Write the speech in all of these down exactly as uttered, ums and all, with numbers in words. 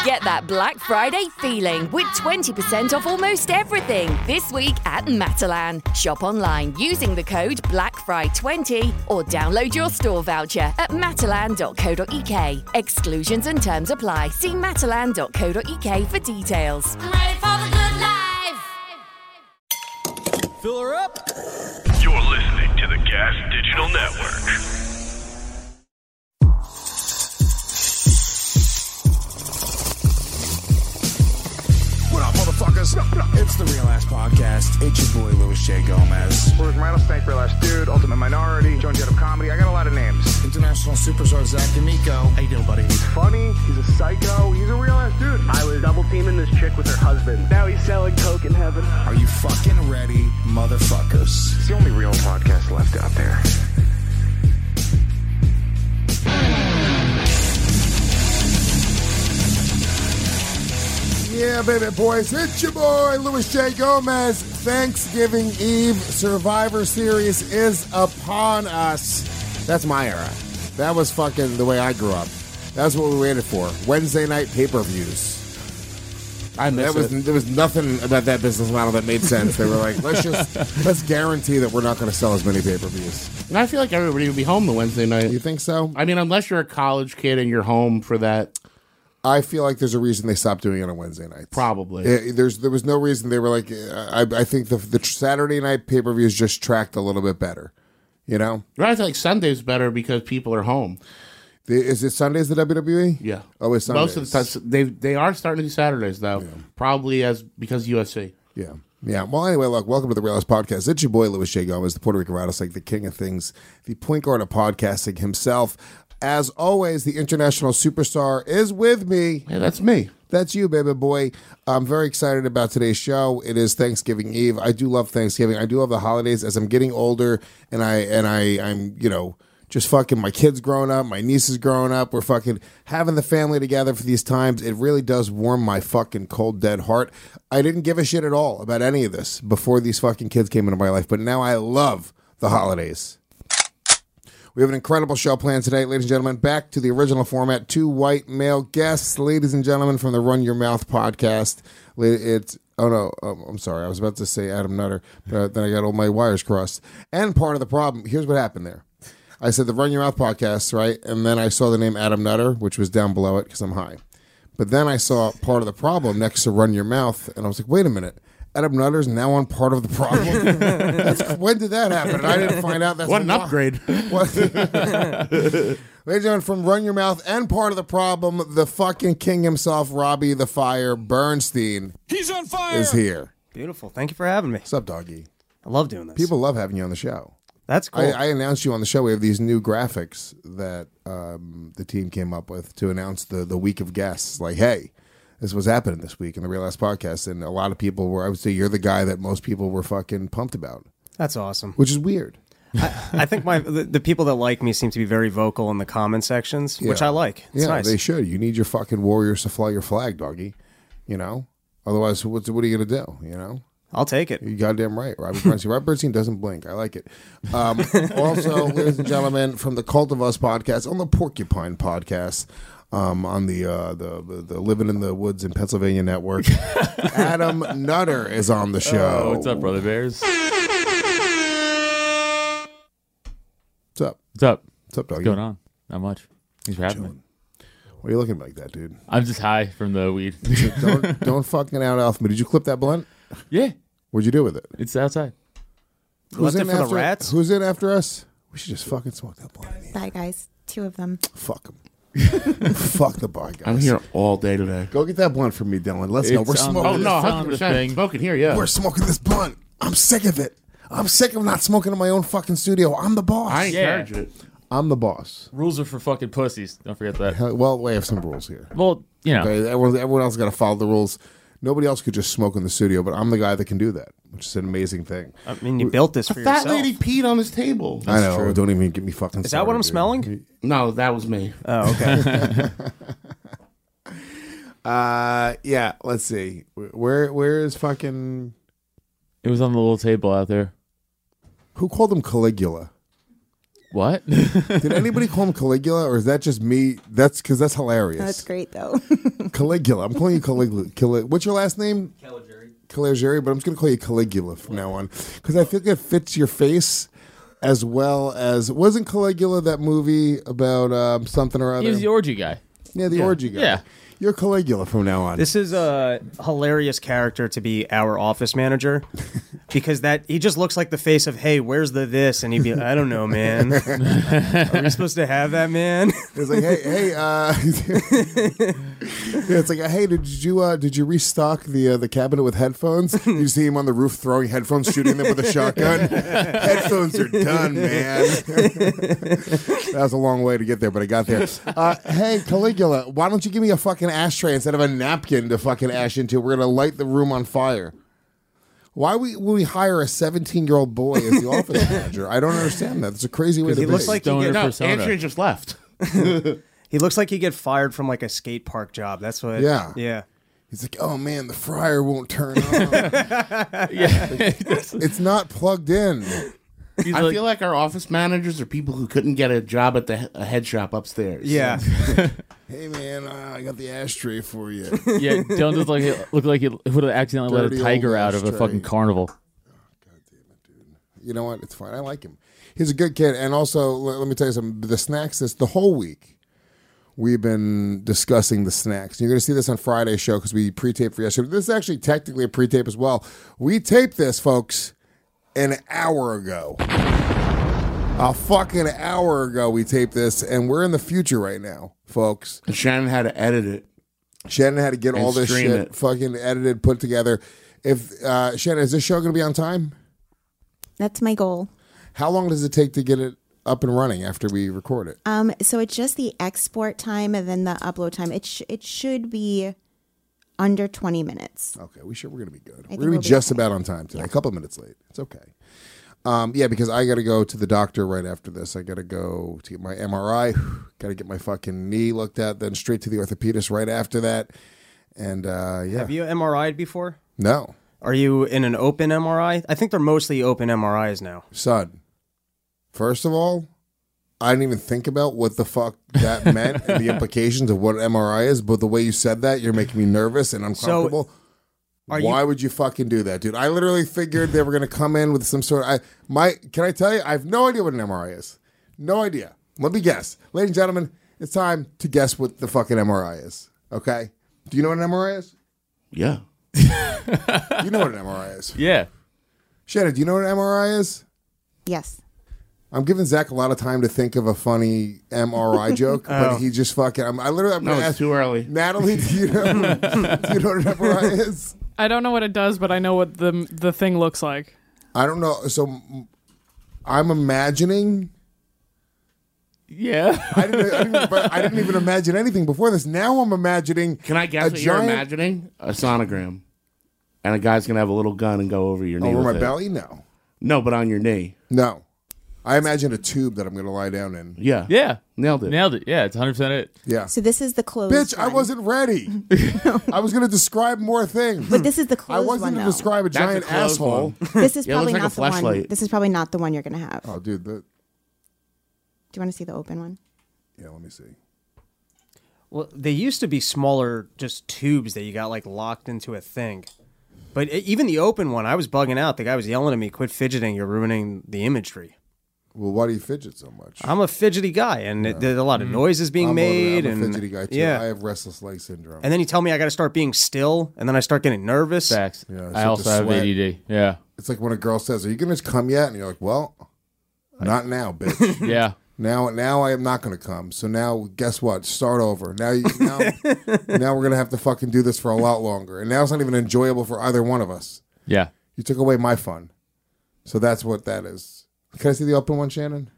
Get that Black Friday feeling with twenty percent off almost everything this week at Matalan. Shop online using the code Black Fry twenty or download your store voucher at matalan dot co dot uk. Exclusions and terms apply. See matalan dot co dot uk for details. I'm ready for the good life. Fill her up. You're listening to the Gas Digital Network. What up, motherfuckers? It's the Real Ass Podcast. It's your boy, Louis J. Gomez. We're with Rattlesnake, Real Ass Dude, Ultimate Minority, Joan Jett of Comedy. I got a lot of names. International superstar Zach D'Amico. How you doing, buddy? He's funny. He's a psycho. He's a real ass dude. I was double teaming this chick with her husband. Now he's selling coke in heaven. Are you fucking ready, motherfuckers? It's the only real podcast left out there. Yeah, baby boys, it's your boy, Louis J. Gomez. Thanksgiving Eve Survivor Series is upon us. That's my era. That was fucking the way I grew up. That's what we waited for. Wednesday night pay-per-views. I miss that was, it. There was nothing about that business model that made sense. They were like, let's just, let's guarantee that we're not going to sell as many pay-per-views. And I feel like everybody would be home the Wednesday night. You think so? I mean, unless you're a college kid and you're home for that. I feel like there's a reason they stopped doing it on Wednesday nights. Probably. It, there's there was no reason they were like. I I think the the Saturday night pay per views just tracked a little bit better. You know. I feel like Sunday's better because people are home. The, is it Sundays the W W E? Yeah. Oh, it's Sundays. Most of the time they they are starting to do Saturdays though. Yeah. Probably as because U F C. Yeah. Yeah. Well, anyway, look, welcome to the Real Ass Podcast. It's your boy Louis J. Gomez, the Puerto Rican Rattlesnake, the king of things, the point guard of podcasting himself. As always, the international superstar is with me. Yeah, that's me. That's you, baby boy. I'm very excited about today's show. It is Thanksgiving Eve. I do love Thanksgiving. I do love the holidays. As I'm getting older, and I and I, I'm you know just fucking my kids growing up, my nieces growing up. We're fucking having the family together for these times. It really does warm my fucking cold dead heart. I didn't give a shit at all about any of this before these fucking kids came into my life, but now I love the holidays. We have an incredible show planned today, ladies and gentlemen. Back to the original format. Two white male guests, ladies and gentlemen, from the Run Your Mouth podcast. It's oh no, um, I'm sorry. I was about to say Adam Nutter, but then I got all my wires crossed. And part of the problem, here's what happened there. I said the Run Your Mouth podcast, right? And then I saw the name Adam Nutter, which was down below it because I'm high. But then I saw part of the problem next to Run Your Mouth, and I was like, wait a minute. Adam Nutter's now on part of the problem. That's, when did that happen? And I didn't find out. That's what an upgrade. What? Ladies and gentlemen, from Run Your Mouth and part of the problem, the fucking king himself, Robbie the Fire Bernstein. He's on fire. Is here. Beautiful. Thank you for having me. What's up, doggy? I love doing this. People love having you on the show. That's cool. I, I announced you on the show. We have these new graphics that um, the team came up with to announce the, the week of guests. Like, hey, this was happening this week in the Real Ass Podcast, and a lot of people were, I would say you're the guy that most people were fucking pumped about. That's awesome. Which is weird. I, I think my the, the people that like me seem to be very vocal in the comment sections, Yeah. which I like. It's yeah, nice. they should. You need your fucking warriors to fly your flag, doggy. You know? Otherwise, what's, what are you going to do? You know? I'll take it. You goddamn right. Robbie Bernstein. Robbie Bernstein doesn't blink. I like it. Um, also, ladies and gentlemen, from the Cult of Us podcast, on the Porcupine podcast, Um, on the, uh, the the the Living in the Woods in Pennsylvania network, Adam Nutter is on the show. Oh, what's up, brother bears? What's up? What's up? What's up, doggy? What's going on? Not much. Thanks for having me. Why are you looking like that, dude? I'm just high from the weed. don't don't fucking out alpha me. Did you clip that blunt? Yeah. What'd you do with it? It's outside. Who's Left in it for after, the rats? Who's in after us? We should just fucking smoke that blunt. Bye, guys. Two of them. Fuck them. Fuck the bar, guys. I'm here all day today. Go get that blunt for me, Dylan. Let's go. It's We're on smoking. the- Oh, no, It's one on hundred the percent. thing. Smoking here, yeah. We're smoking this blunt. I'm sick of it. I'm sick of not smoking in my own fucking studio. I'm the boss. I Yeah. encourage it. I'm the boss. Rules are for fucking pussies. Don't forget that. Hell, well, we have some rules here. Well, you know. Okay, everyone, everyone else got to follow the rules. Nobody else could just smoke in the studio, but I'm the guy that can do that, which is an amazing thing. I mean, you built this A for fat yourself. lady peed on this table. I know. true. Don't even get me fucking. Is that what I'm smelling? No, that was me. Oh, okay. Uh, yeah. Let's see. Where where is fucking? It was on the little table out there. Who called him Caligula? What? Did anybody call him Caligula, or is that just me? That's because that's hilarious. That's great, though. Caligula. I'm calling you Caligula. Cali- What's your last name? Caligari. Caligari, but I'm just going to call you Caligula from now on because I feel like it fits your face as well as... Wasn't Caligula that movie about um, something or other? He was the orgy guy. Yeah, the Yeah. orgy guy. Yeah. You're Caligula from now on. This is a hilarious character to be our office manager because that he just looks like the face of, hey, where's the this? And he'd be, I don't know, man. Are we supposed to have that, man? It's like, hey, hey, uh, yeah, it's like, hey, did you uh, did you restock the uh, the cabinet with headphones? You see him on the roof throwing headphones, shooting them with a shotgun. Headphones are done, man. That was a long way to get there, but I got there. Uh, hey, Caligula, why don't you give me a fucking ashtray instead of a napkin to fucking ash into? We're gonna light the room on fire. Why we would we hire a seventeen-year-old boy as the office manager? I don't understand that. It's a crazy way to he be. looks like he Stoner get, No, persona. Andrea just left. he looks like he get fired from like a skate park job. That's what. Yeah. Yeah. He's like, oh man, the fryer won't turn on. Yeah. It's not plugged in. He's I like, feel like our office managers are people who couldn't get a job at the he- a head shop upstairs. Yeah. Hey man, uh, I got the ashtray for you. yeah, Dylan looked like he looked like he would have accidentally let Dirty a tiger old out of a ashtray. fucking carnival. You know what? It's fine. I like him. He's a good kid. And also, let, let me tell you something. The snacks, this the whole week, we've been discussing the snacks. You're going to see this on Friday's show because we pre-taped for yesterday. This is actually technically a pre-tape as well. We taped this, folks, an hour ago. A fucking hour ago we taped this, and we're in the future right now, folks. And Shannon had to edit it. Shannon had to get And all this stream shit it. fucking edited, put together. If uh, Shannon, is this show going to be on time? That's my goal. How long does it take to get it up and running after we record it? Um, so it's just the export time and then the upload time. It sh- it should be under twenty minutes. Okay, we should. We're gonna be good. think We're gonna we'll be be just okay. about on time today. A couple minutes late. It's okay. Um, yeah, because I got to go to the doctor right after this. I got to go to get my M R I. Got to get my fucking knee looked at. Then straight to the orthopedist right after that. And uh, yeah, Have you M R I'd before? no, Are you in an open M R I? I think they're mostly open M R Is now. son. First of all, I didn't even think about what the fuck that meant and the implications of what M R I is. But the way you said that, you're making me nervous and uncomfortable. Are Why you, would you fucking do that, dude? I literally figured they were going to come in with some sort of... I, my, can I tell you? I have no idea what an M R I is. No idea. Let me guess. Ladies and gentlemen, it's time to guess what the fucking M R I is. Okay? Do you know what an M R I is? Yeah. You know what an M R I is. Yeah. Shannon, do you know what an M R I is? Yes. I'm giving Zach a lot of time to think of a funny M R I joke, Oh. but he just fucking... I'm, I literally... I'm No, going to it's ask... too early. Natalie, do you know, do you know what an M R I is? I don't know what it does, but I know what the the thing looks like. I don't know. So m- I'm imagining... Yeah. I didn't, I, didn't, but I didn't even imagine anything before this. Now I'm imagining. Can I guess a what you're giant- imagining? A sonogram. And a guy's going to have a little gun and go over your knee Over with my it. belly? No. No, but on your knee. No. I imagine a tube that I'm going to lie down in. Yeah. Yeah. Nailed it. Nailed it. Yeah, it's one hundred percent it. Yeah. So this is the closed Bitch, I one. wasn't ready. I was going to describe more things. But this is the I closed wasn't one, going though. to describe a That's a giant closed asshole. one. This is Yeah, it probably looks like not a the one. flashlight. This is probably not the one you're going to have. Oh, dude. That, Do you want to see the open one? yeah, let me see. well, they used to be smaller, just tubes that you got like locked into a thing. But e- even the open one, I was bugging out. The guy was yelling at me, "Quit fidgeting! You're ruining the imagery." Well, why do you fidget so much? I'm a fidgety guy, and it, there's a lot of noises being I'm made. a, I'm a and fidgety guy, too. Yeah, I have restless leg syndrome. and then you tell me I got to start being still, and then I start getting nervous. Facts. Yeah, I I start also to have sweat. A D D. Yeah. It's like when a girl says, are you going to come yet? And you're like, well, not now, bitch. Yeah. Now, now I am not going to come. So now, guess what? Start over. Now, you, now, now we're going to have to fucking do this for a lot longer. And now it's not even enjoyable for either one of us. Yeah. You took away my fun. So that's what that is. Can I see the open one, Shannon?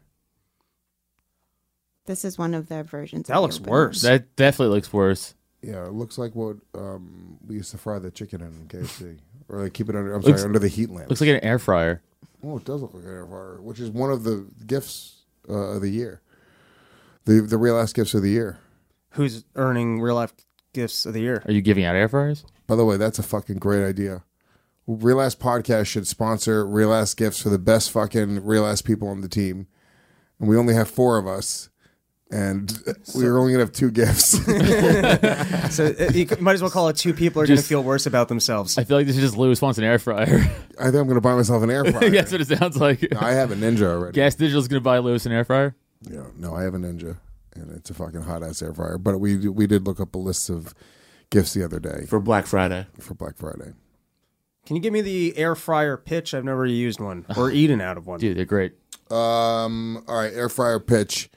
This is one of the versions. That of the looks open worse. one. That definitely looks worse. Yeah, it looks like what um, we used to fry the chicken in K F C, or like keep it under. I'm Looks- sorry, under the heat lamp. Looks like an air fryer. Oh, it does look like an air fryer, which is one of the gifts uh, of the year. The the real ass gifts of the year. Who's earning real life gifts of the year? Are you giving out air fryers? By the way, that's a fucking great idea. Real Ass Podcast should sponsor Real Ass Gifts for the best fucking Real Ass people on the team. and we only have four of us, and we were only gonna have two gifts. So uh, you might as well call it two people are going to Just- feel worse about themselves. I feel like this is just Lewis wants an air fryer. I think I'm gonna buy myself an air fryer. That's what it sounds like. No, I have a Ninja already. Gas Digital's gonna buy Lewis an air fryer. Yeah, no, I have a Ninja, and it's a fucking hot ass air fryer. But we we did look up a list of gifts the other day For Black Friday. for Black Friday. Can you give me the air fryer pitch? I've never used one or eaten out of one. Dude, they're great. Um, all right, air fryer pitch.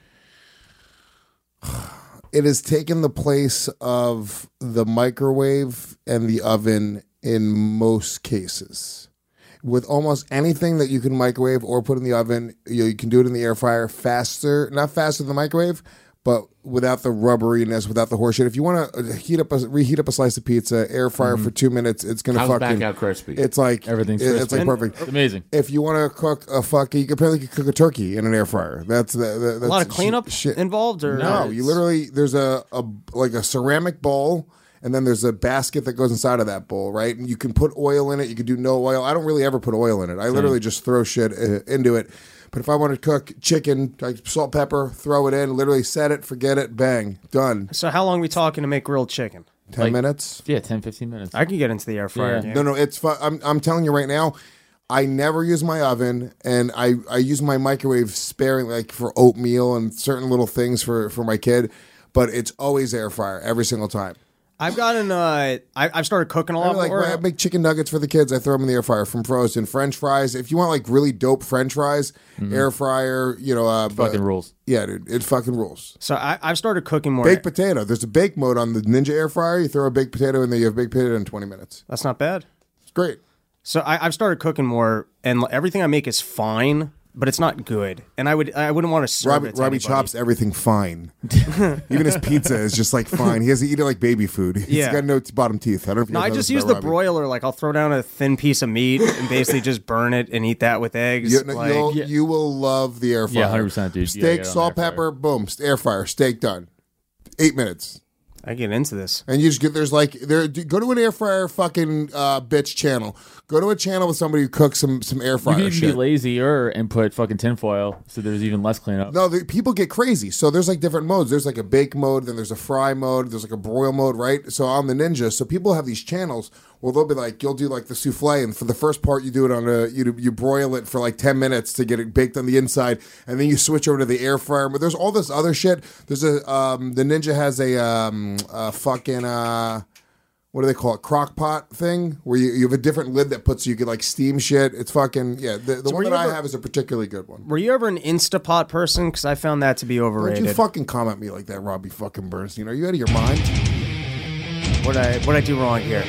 It has taken the place of the microwave and the oven in most cases. With almost anything that you can microwave or put in the oven, you, you can do it in the air fryer faster, not faster than the microwave, but without the rubberiness, without the horseshit. If you want to heat up, a, reheat up a slice of pizza, air fryer for two minutes, it's gonna Comes fucking back out crispy. It's like Everything's it- It's like crispy. perfect. It's amazing. If you want to cook a fucking, you can apparently cook a turkey in an air fryer. That's the, the that's A lot of sh- cleanup shit. involved, or No, you literally there's a, a like a ceramic bowl, and then there's a basket that goes inside of that bowl, right? And you can put oil in it. You can do no oil. I don't really ever put oil in it. I literally just throw shit uh, into it. But if I want to cook chicken, like salt, pepper, throw it in, literally set it, forget it, bang, done. So how long are we talking to make grilled chicken? Ten Like- minutes. Yeah, ten, fifteen minutes. I can get into the air fryer. Yeah. game. No, no, it's fun. I'm, I'm telling you right now, I never use my oven, and I, I use my microwave sparingly, like for oatmeal and certain little things for, for my kid. But it's always air fryer every single time. I've gotten. Uh, I, I've started cooking a I lot like more. I make chicken nuggets for the kids. I throw them in the air fryer from frozen. French fries. If you want like really dope French fries, air fryer. You know, uh, Fucking but- rules. Yeah, dude, it fucking rules. So I, I've started cooking more. Baked potato. There's a bake mode on the Ninja air fryer. You throw a baked potato in there. You have baked potato in twenty minutes. That's not bad. It's great. So I, I've started cooking more, and everything I make is fine, but it's not good. And I would I wouldn't want to serve Robbie, it to Robbie anybody. chops everything fine. Even his pizza is just like fine. He has to eat it like baby food. He's Yeah. got no t- bottom teeth. I don't know if you No, guys I know just this use about the Robbie. broiler. Like I'll throw down a thin piece of meat and basically just burn it and eat that with eggs. You, like, you'll, you will love the air fryer. Yeah, one hundred percent, dude. You gotta Steak, get on salt, the air fryer. pepper, boom, air fryer, steak done. Eight minutes. I get into this. And you just get, there's like, there. go to an air fryer fucking uh, bitch channel. Go to a channel with somebody who cooks some, some air You fryer can even shit. be lazier and put fucking tinfoil so there's even less cleanup. No, the, people get crazy. So there's like different modes. There's like a bake mode, then there's a fry mode, there's like a broil mode, right? So on the Ninja, so people have these channels where they'll be like, you'll do like the souffle, and for the first part, you do it on a, you you broil it for like ten minutes to get it baked on the inside, and then you switch over to the air fryer. But there's all this other shit. There's a, um, the Ninja has a, um, a fucking, uh, what do they call it? Crock pot thing where you, you have a different lid that puts you can like steam shit. It's fucking, yeah. The, the So one were that you I ever- have is a particularly good one. Were you ever an Instapot person? Because I found that to be Don't overrated. you fucking comment me like that, Robbie fucking Bernstein. Are you out of your mind? What I what I do wrong here?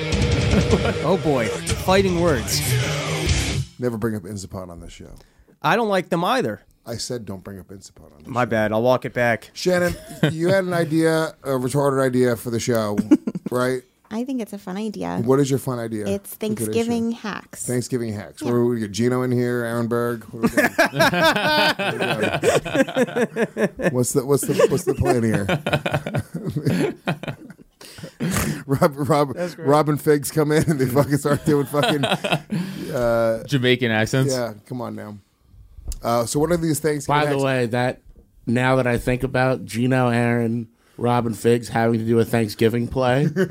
Oh boy, fighting words. Never bring up Instapot on this show. I don't like them either. I said don't bring up Instapot on this My show. bad. I'll walk it back. Shannon, you had an idea, a retarded idea for the show, right? I think it's a fun idea. What is your fun idea? It's for today's Thanksgiving show? hacks. Thanksgiving hacks. Yeah. Where we get Gino in here, Aaron Berg. What are we doing? what's the what's the what's the plan here? Rob, Rob, Robin Figs come in and they fucking start doing fucking uh, Jamaican accents. yeah. Come on now. Uh, so what are these things? By the way, that now that I think about Gino, Aaron, Robin Figs having to do a Thanksgiving play would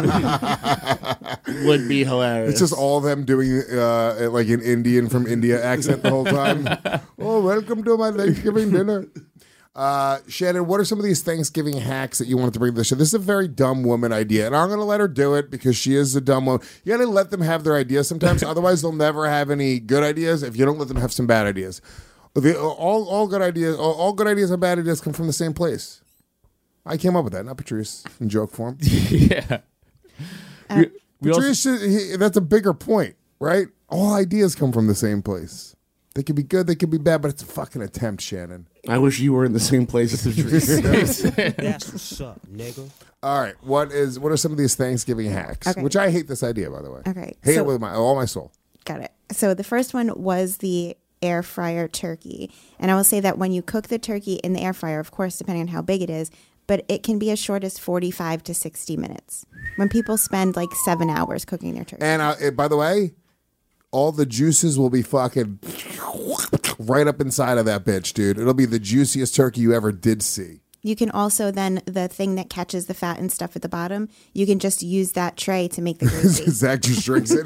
be hilarious. It's just all them doing uh, like an Indian from India accent the whole time. Oh, welcome to my Thanksgiving dinner. Uh, Shannon, what are some of these Thanksgiving hacks that you wanted to bring to the show? This is a very dumb woman idea, and I'm going to let her do it because she is a dumb woman. You got to let them have their ideas sometimes. Otherwise, they'll never have any good ideas if you don't let them have some bad ideas. The, all, all good ideas, all, all good ideas and bad ideas come from the same place. I came up with that, not Patrice, in joke form. yeah. Uh, We also- Patrice, he, that's a bigger point, right? All ideas come from the same place. They could be good, they could be bad, but it's a fucking attempt, Shannon. I wish you were in the same place as Patrice. That's what's up, nigga. All right, what is what are some of these Thanksgiving hacks? Okay. Which I hate this idea, by the way. Okay, hate so- it with my all my soul. Got it. So the first one was the air fryer turkey. And I will say that when you cook the turkey in the air fryer, of course, depending on how big it is, but it can be as short as forty-five to sixty minutes. When people spend like seven hours cooking their turkey. And uh, it- by the way, all the juices will be fucking right up inside of that bitch, dude. It'll be the juiciest turkey you ever did see. You can also then, the thing that catches the fat and stuff at the bottom, you can just use that tray to make the gravy. Zach just drinks it.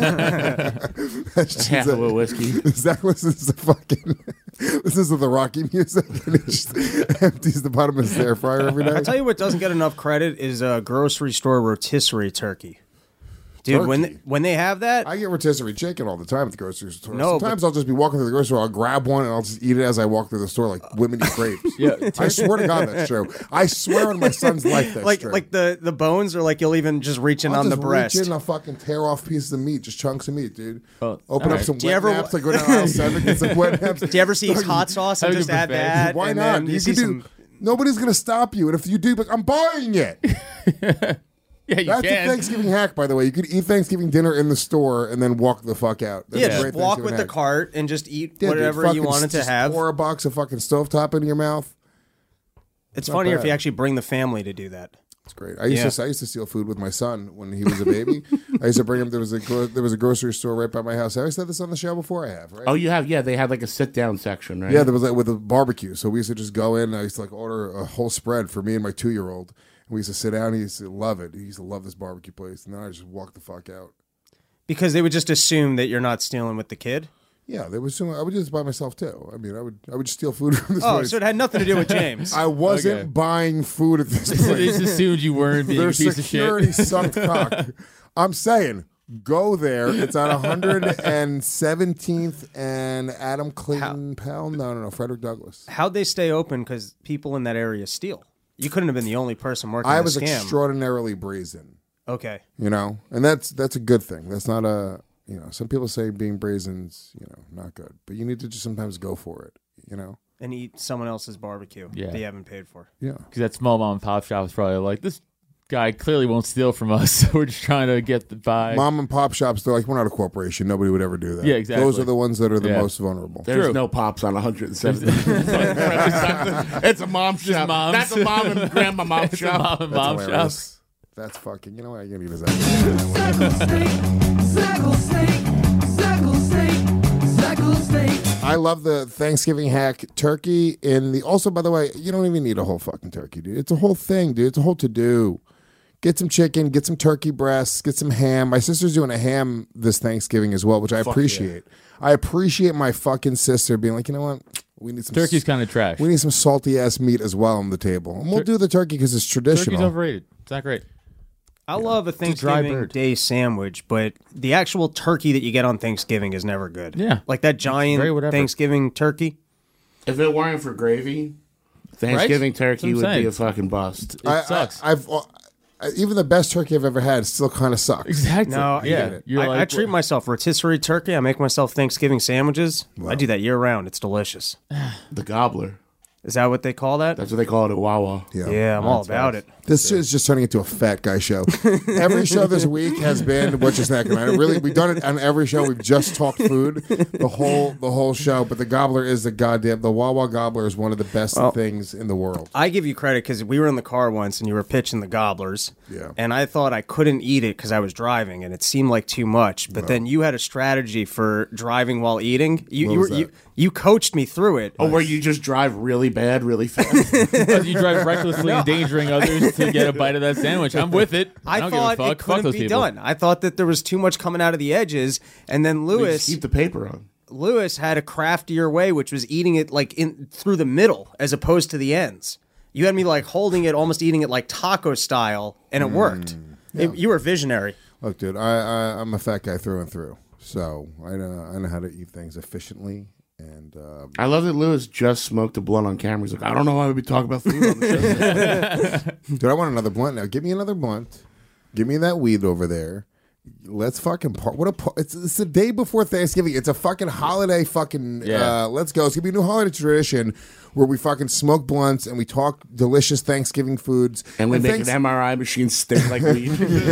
That's Half of a whiskey. Zach listens to fucking listens to the Rocky music and he just empties the bottom of his air fryer every I night. tell you what doesn't get enough credit is a grocery store rotisserie turkey. Dude, when they, Turkey? when they have that, I get rotisserie chicken all the time at the grocery store. No, Sometimes I'll just be walking through the grocery store, I'll grab one and I'll just eat it as I walk through the store like women eat grapes. Yeah, I swear to God that's true. I swear on my son's life that's like true. like the, the bones are like you'll even just reach in I'll on just the breast. reach in and I'll fucking tear off pieces of meat, just chunks of meat, dude. Oh, Open all up right. some Do you wet ever- naps, like go down aisle seven, get some wet naps. Do you ever see hot sauce and Have a just good add buffet. that? Why and not? then You, You see can do. some, Nobody's gonna stop you, and if you do, like, I'm buying it. Yeah, you That's can. a Thanksgiving hack, by the way. You could eat Thanksgiving dinner in the store and then walk the fuck out. That's yeah, a just great walk Thanksgiving with the hack. cart and just eat Yeah, dude, whatever you fucking wanted to just have. Pour a box of fucking stovetop into your mouth. It's not funnier if bad. you actually bring the family to do that. It's great. I used Yeah. to I used to steal food with my son when he was a baby. I used to bring him. There was a gro- there was a grocery store right by my house. Have I said this on the show before? I have, right? Oh, you have? Yeah, they had like a sit down section, right? Yeah, there was like with a barbecue. So we used to just go in. And I used to like order a whole spread for me and my two year old. And we used to sit down. He used to love it. He used to love this barbecue place. And then I just walk the fuck out. Because they would just assume that you're not stealing with the kid. Yeah, there was some. I would do this by myself too. I mean, I would I would steal food from this Oh, place. so it had nothing to do with James. I wasn't Okay. buying food at this They place. just assumed you weren't being Their a piece security of shit. sucked cock. I'm saying, go there. It's on one hundred seventeenth and Adam Clayton Powell. No, no, no, Frederick Douglass. How'd they stay open? Because people in that area steal. You couldn't have been the only person working I the was scam. extraordinarily brazen. Okay. You know, and that's that's a good thing. That's not a you know. Some people say being brazen's you know not good, but you need to just sometimes go for it. You know. And eat someone else's barbecue Yeah. that you haven't paid for. Yeah. Because that small mom and pop shop is probably like, this guy clearly won't steal from us. We're just trying to get the buy. Mom and pop shops, they're like, we're not a corporation. Nobody would ever do that. Yeah, exactly. Those are the ones that are the Yeah. most vulnerable. There's True. no pops on one hundred seventy. It's a mom shop. moms. That's a mom and grandma mom It's a shop. mom and That's mom hilarious. shop. That's fucking. You know what? I can't even say. I love the Thanksgiving hack turkey in the. Also, by the way, you don't even need a whole fucking turkey, dude. It's a whole thing, dude. It's a whole to do. Get some chicken, get some turkey breasts, get some ham. My sister's doing a ham this Thanksgiving as well, which I appreciate. I appreciate my fucking sister being like, you know what? We need some Turkey's kind of trash. We need some salty ass meat as well on the table, and we'll do the turkey because it's traditional. Turkey's overrated. It's not great. I love a a dry Thanksgiving bird. Day sandwich, but the actual turkey that you get on Thanksgiving is never good. Yeah. Like that giant very whatever. Thanksgiving turkey. If it weren't for gravy, Thanksgiving turkey That's what would I'm be a saying. fucking bust. It I, sucks. I, I've uh, even the best turkey I've ever had still kind of sucks. exactly. No, yeah. I, You're I, like, I treat myself rotisserie turkey. I make myself Thanksgiving sandwiches. I do that year round. It's delicious. The gobbler. Is that what they call that? That's what they call it at Wawa. Yeah. Yeah, I'm all about it. This is just turning into a fat guy show. Every show this week has been what's your snack and I really we've done it on every show. We've just talked food the whole the whole show. But the gobbler is the goddamn the Wawa gobbler is one of the best Well, things in the world. I give you credit because we were in the car once and you were pitching the gobblers. Yeah. And I thought I couldn't eat it because I was driving and it seemed like too much. But then you had a strategy for driving while eating. You What you, was were, you that? you coached me through it. Oh, where you just drive really bad, really fast. Because you drive recklessly endangering others to get a bite of that sandwich. I'm with it. I, I don't thought give a fuck. it Fuck couldn't those be people. done. I thought that there was too much coming out of the edges, and then We just Lewis keep the paper on. Lewis had a craftier way, which was eating it like in through the middle as opposed to the ends. You had me like holding it, almost eating it like taco style, and it worked. It- you were visionary. Look, dude, I, I I'm a fat guy through and through. So I know I know how to eat things efficiently. And um, I love that Lewis just smoked a blunt on camera. He's like, I don't know why we'd be talking about food on the show. dude, I want another blunt now. Give me another blunt. Give me that weed over there. Let's fucking part. What a par- it's, it's the day before Thanksgiving. It's a fucking holiday. Fucking Yeah. uh, let's go. It's gonna be a new holiday tradition where we fucking smoke blunts and we talk delicious Thanksgiving foods. And we make thanks- an M R I machine stink like weed.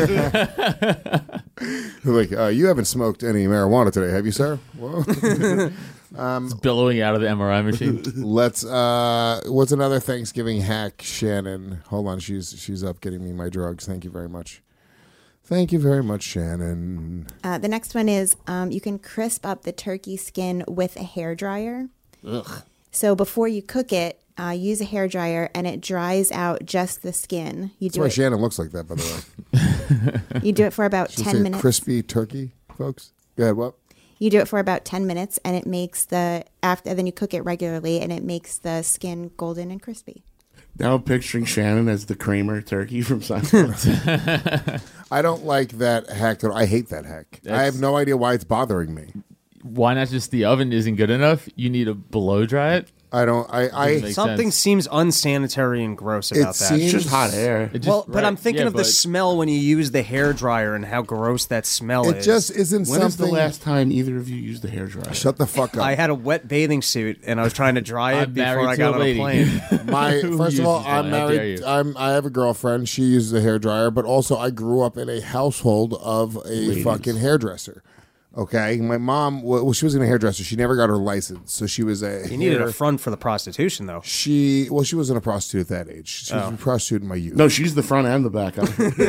like uh, you haven't smoked any marijuana today, have you, sir? Well, It's billowing out of the M R I machine. let's. Uh, what's another Thanksgiving hack, Shannon? Hold on, she's she's up getting me my drugs. Thank you very much. Thank you very much, Shannon. Uh, the next one is um, you can crisp up the turkey skin with a hairdryer. Ugh. So before you cook it, uh, use a hairdryer and it dries out just the skin. You That's do why it. Shannon looks like that, by the way. You do it for about Should we ten say minutes. Crispy turkey, folks. Go ahead. What? You do it for about ten minutes, and it makes the after. Then you cook it regularly, and it makes the skin golden and crispy. Now I'm picturing Shannon as the Kramer turkey from Seinfeld. I don't like that hack. I hate that hack. I That's- have no idea why it's bothering me. Why not just the oven isn't good enough? You need to blow dry it. I don't. I. I Doesn't make Something sense. seems unsanitary and gross It about that. seems- It's just hot air. It just- well, but right, I'm thinking yeah, of the but- smell when you use the hair dryer and how gross that smell It is. just isn't When is the something. last time either of you used the hairdryer? Shut the fuck up. I had a wet bathing suit and I was trying to dry it I'm before married I to got a on a lady. plane. My Who first of all, uses I'm one? How dare married. you. I'm. I have a girlfriend. She uses a hairdryer, but also I grew up in a household of a Ladies. fucking hairdresser. Okay, my mom. Well, she was in a hairdresser. She never got her license, so she was a. You needed hair- a front for the prostitution, though. She well, she wasn't a prostitute at that age. She was Oh. a prostitute in my youth. No, she's the front and the back.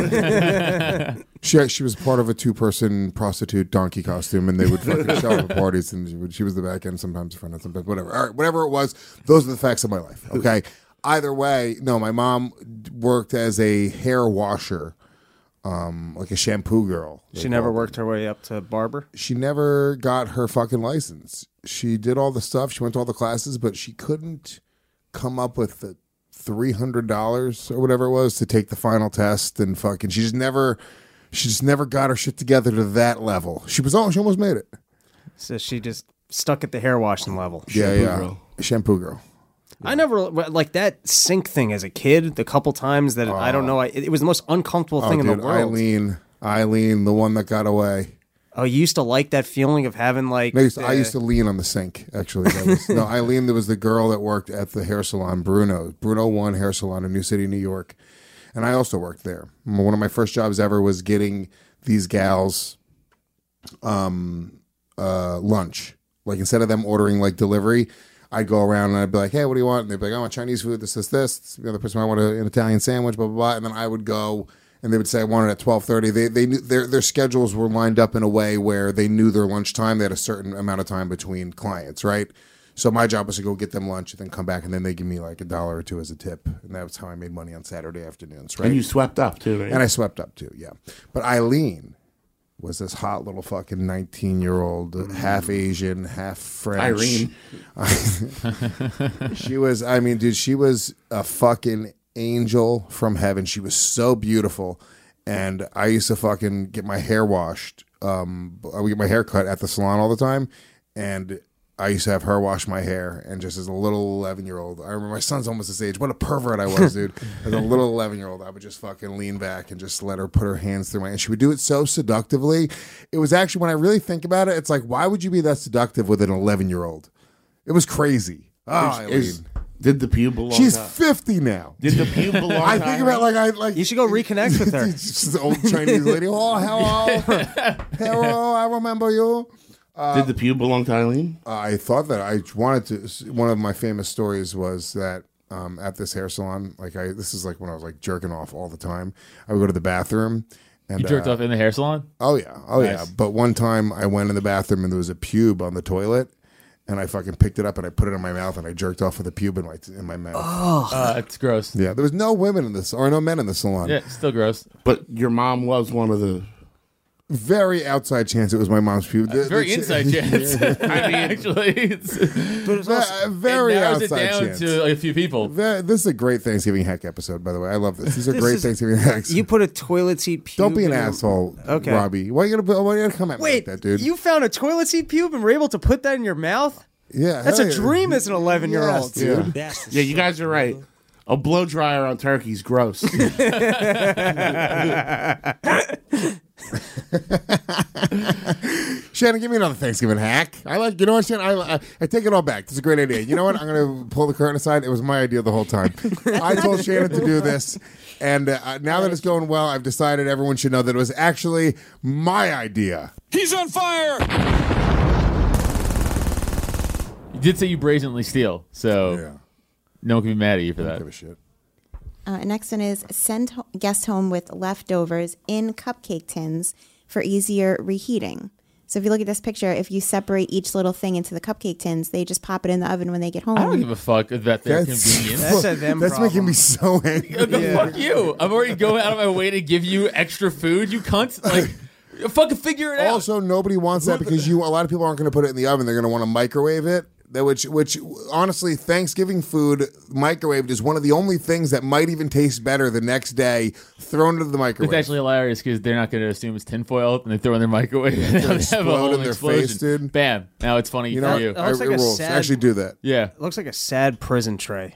She she was part of a two person prostitute donkey costume, and they would fucking show up at parties, and she, would, she was the back end, sometimes the front end, sometimes whatever. All right, whatever it was, those are the facts of my life. Okay, either way, no, my mom worked as a hair washer, um, like a shampoo girl. they She never called it. worked her way up to barber. She never got her fucking license. She did all the stuff. She went to all the classes, but she couldn't come up with the three hundred dollars or whatever it was to take the final test. And fucking, she just never, she just never got her shit together to that level. She was all, she almost made it. So she just stuck at the hair washing level. Yeah, Shampoo yeah. girl. Shampoo girl. I never like that sink thing as a kid. The couple times that I don't know, I, it, it was the most uncomfortable Oh, thing in dude, the world. Eileen, Eileen, the one that got away. Oh, you used to like that feeling of having like. No, I, used to, I the- used to lean on the sink, actually. That was, no, Eileen, there was the girl that worked at the hair salon, Bruno. Bruno One Hair Salon in New City, New York. And I also worked there. One of my first jobs ever was getting these gals um, uh, lunch. Like, instead of them ordering, like, delivery, I'd go around and I'd be like, hey, what do you want? And they'd be like, I want Chinese food, this, this, this. The other person, I want an Italian sandwich, blah, blah, blah. And then I would go... And they would say I want it at twelve thirty. They they knew their their schedules were lined up in a way where they knew their lunchtime. They had a certain amount of time between clients, right? So my job was to go get them lunch and then come back, and then they give me like a dollar or two as a tip, and that was how I made money on Saturday afternoons, right? And you swept up too, right? And I swept up too, yeah. But Eileen was this hot little fucking nineteen year old, half Asian, half French. Irene. She was. I mean, dude, she was a fucking angel from heaven. She was so beautiful, and I used to fucking get my hair washed. Um, I would get my hair cut at the salon all the time, and I used to have her wash my hair. And just as a little eleven year old, I remember my son's almost this age. What a pervert I was, dude! As a little eleven year old, I would just fucking lean back and just let her put her hands through my. And she would do it so seductively. It was actually, when I really think about it, it's like, why would you be that seductive with an eleven year old? It was crazy. Oh, Is- is- Eileen. did the pube belong? She's to- fifty now. Did the pube belong? I to think Irene? about like I like. You should go reconnect with her. She's an old Chinese lady. Oh, hello, hello. I remember you. Did the pube belong to Eileen? I thought that I wanted to. One of my famous stories was that um, at this hair salon, like I, this is like when I was like jerking off all the time. I would go to the bathroom. And, You jerked uh, off in the hair salon? Oh yeah, oh yeah. Nice. But one time I went in the bathroom and there was a pube on the toilet, and I fucking picked it up and I put it in my mouth and I jerked off with a pube in my in my mouth. Oh, uh, it's gross. Yeah, there was no women in this or no men in the salon. Yeah, still gross. But your mom was one of the. Very outside chance it was my mom's pube. The- Very the- inside chance. I mean, actually, it's, Ve- very it narrows it outside down chance. to a few people. Ve- This is a great Thanksgiving hack episode, by the way. I love this. These are This great is- Thanksgiving hacks. You put a toilet seat pube. Don't be an in your- asshole, Okay. Robbie. Why are you gonna? Why are you gonna come at me Wait, like that, dude? you found a toilet seat pube and were able to put that in your mouth? yeah, That's hell a yeah. dream as an eleven year old. Yes, dude. That's the Yeah, you shit, guys are right. nigga. A blow dryer on turkey's gross. Shannon, give me another Thanksgiving hack. I like, you know what, Shannon? I, I, I take it all back. This is a great idea. You know what? I'm going to pull the curtain aside. It was my idea the whole time. I told Shannon to do this, and uh, now that it's going well, I've decided everyone should know that it was actually my idea. He's on fire! You did say you brazenly steal, so Yeah, no one can be mad at you for don't that. give a shit. Uh, next one is send ho- guests home with leftovers in cupcake tins for easier reheating. So if you look at this picture, if you separate each little thing into the cupcake tins, they just pop it in the oven when they get home. I don't give a fuck that they're That's- convenient. That's a them That's problem. making me so angry. Fuck you. I'm already going out of my way to give you extra food, you cunt. Like, fucking figure it out. Also, nobody wants that because you. A lot of people aren't going to put it in the oven. They're going to want to microwave it. That which, which, honestly, Thanksgiving food microwaved is one of the only things that might even taste better the next day. Thrown into the microwave. It's actually hilarious because they're not going to assume it's tinfoil and they throw it in their microwave and they have a explode whole in their explosion. face, dude. Bam. Now it's funny You for know, you. It looks I, like it a rules. sad- Actually, do that. Yeah. It looks like a sad prison tray.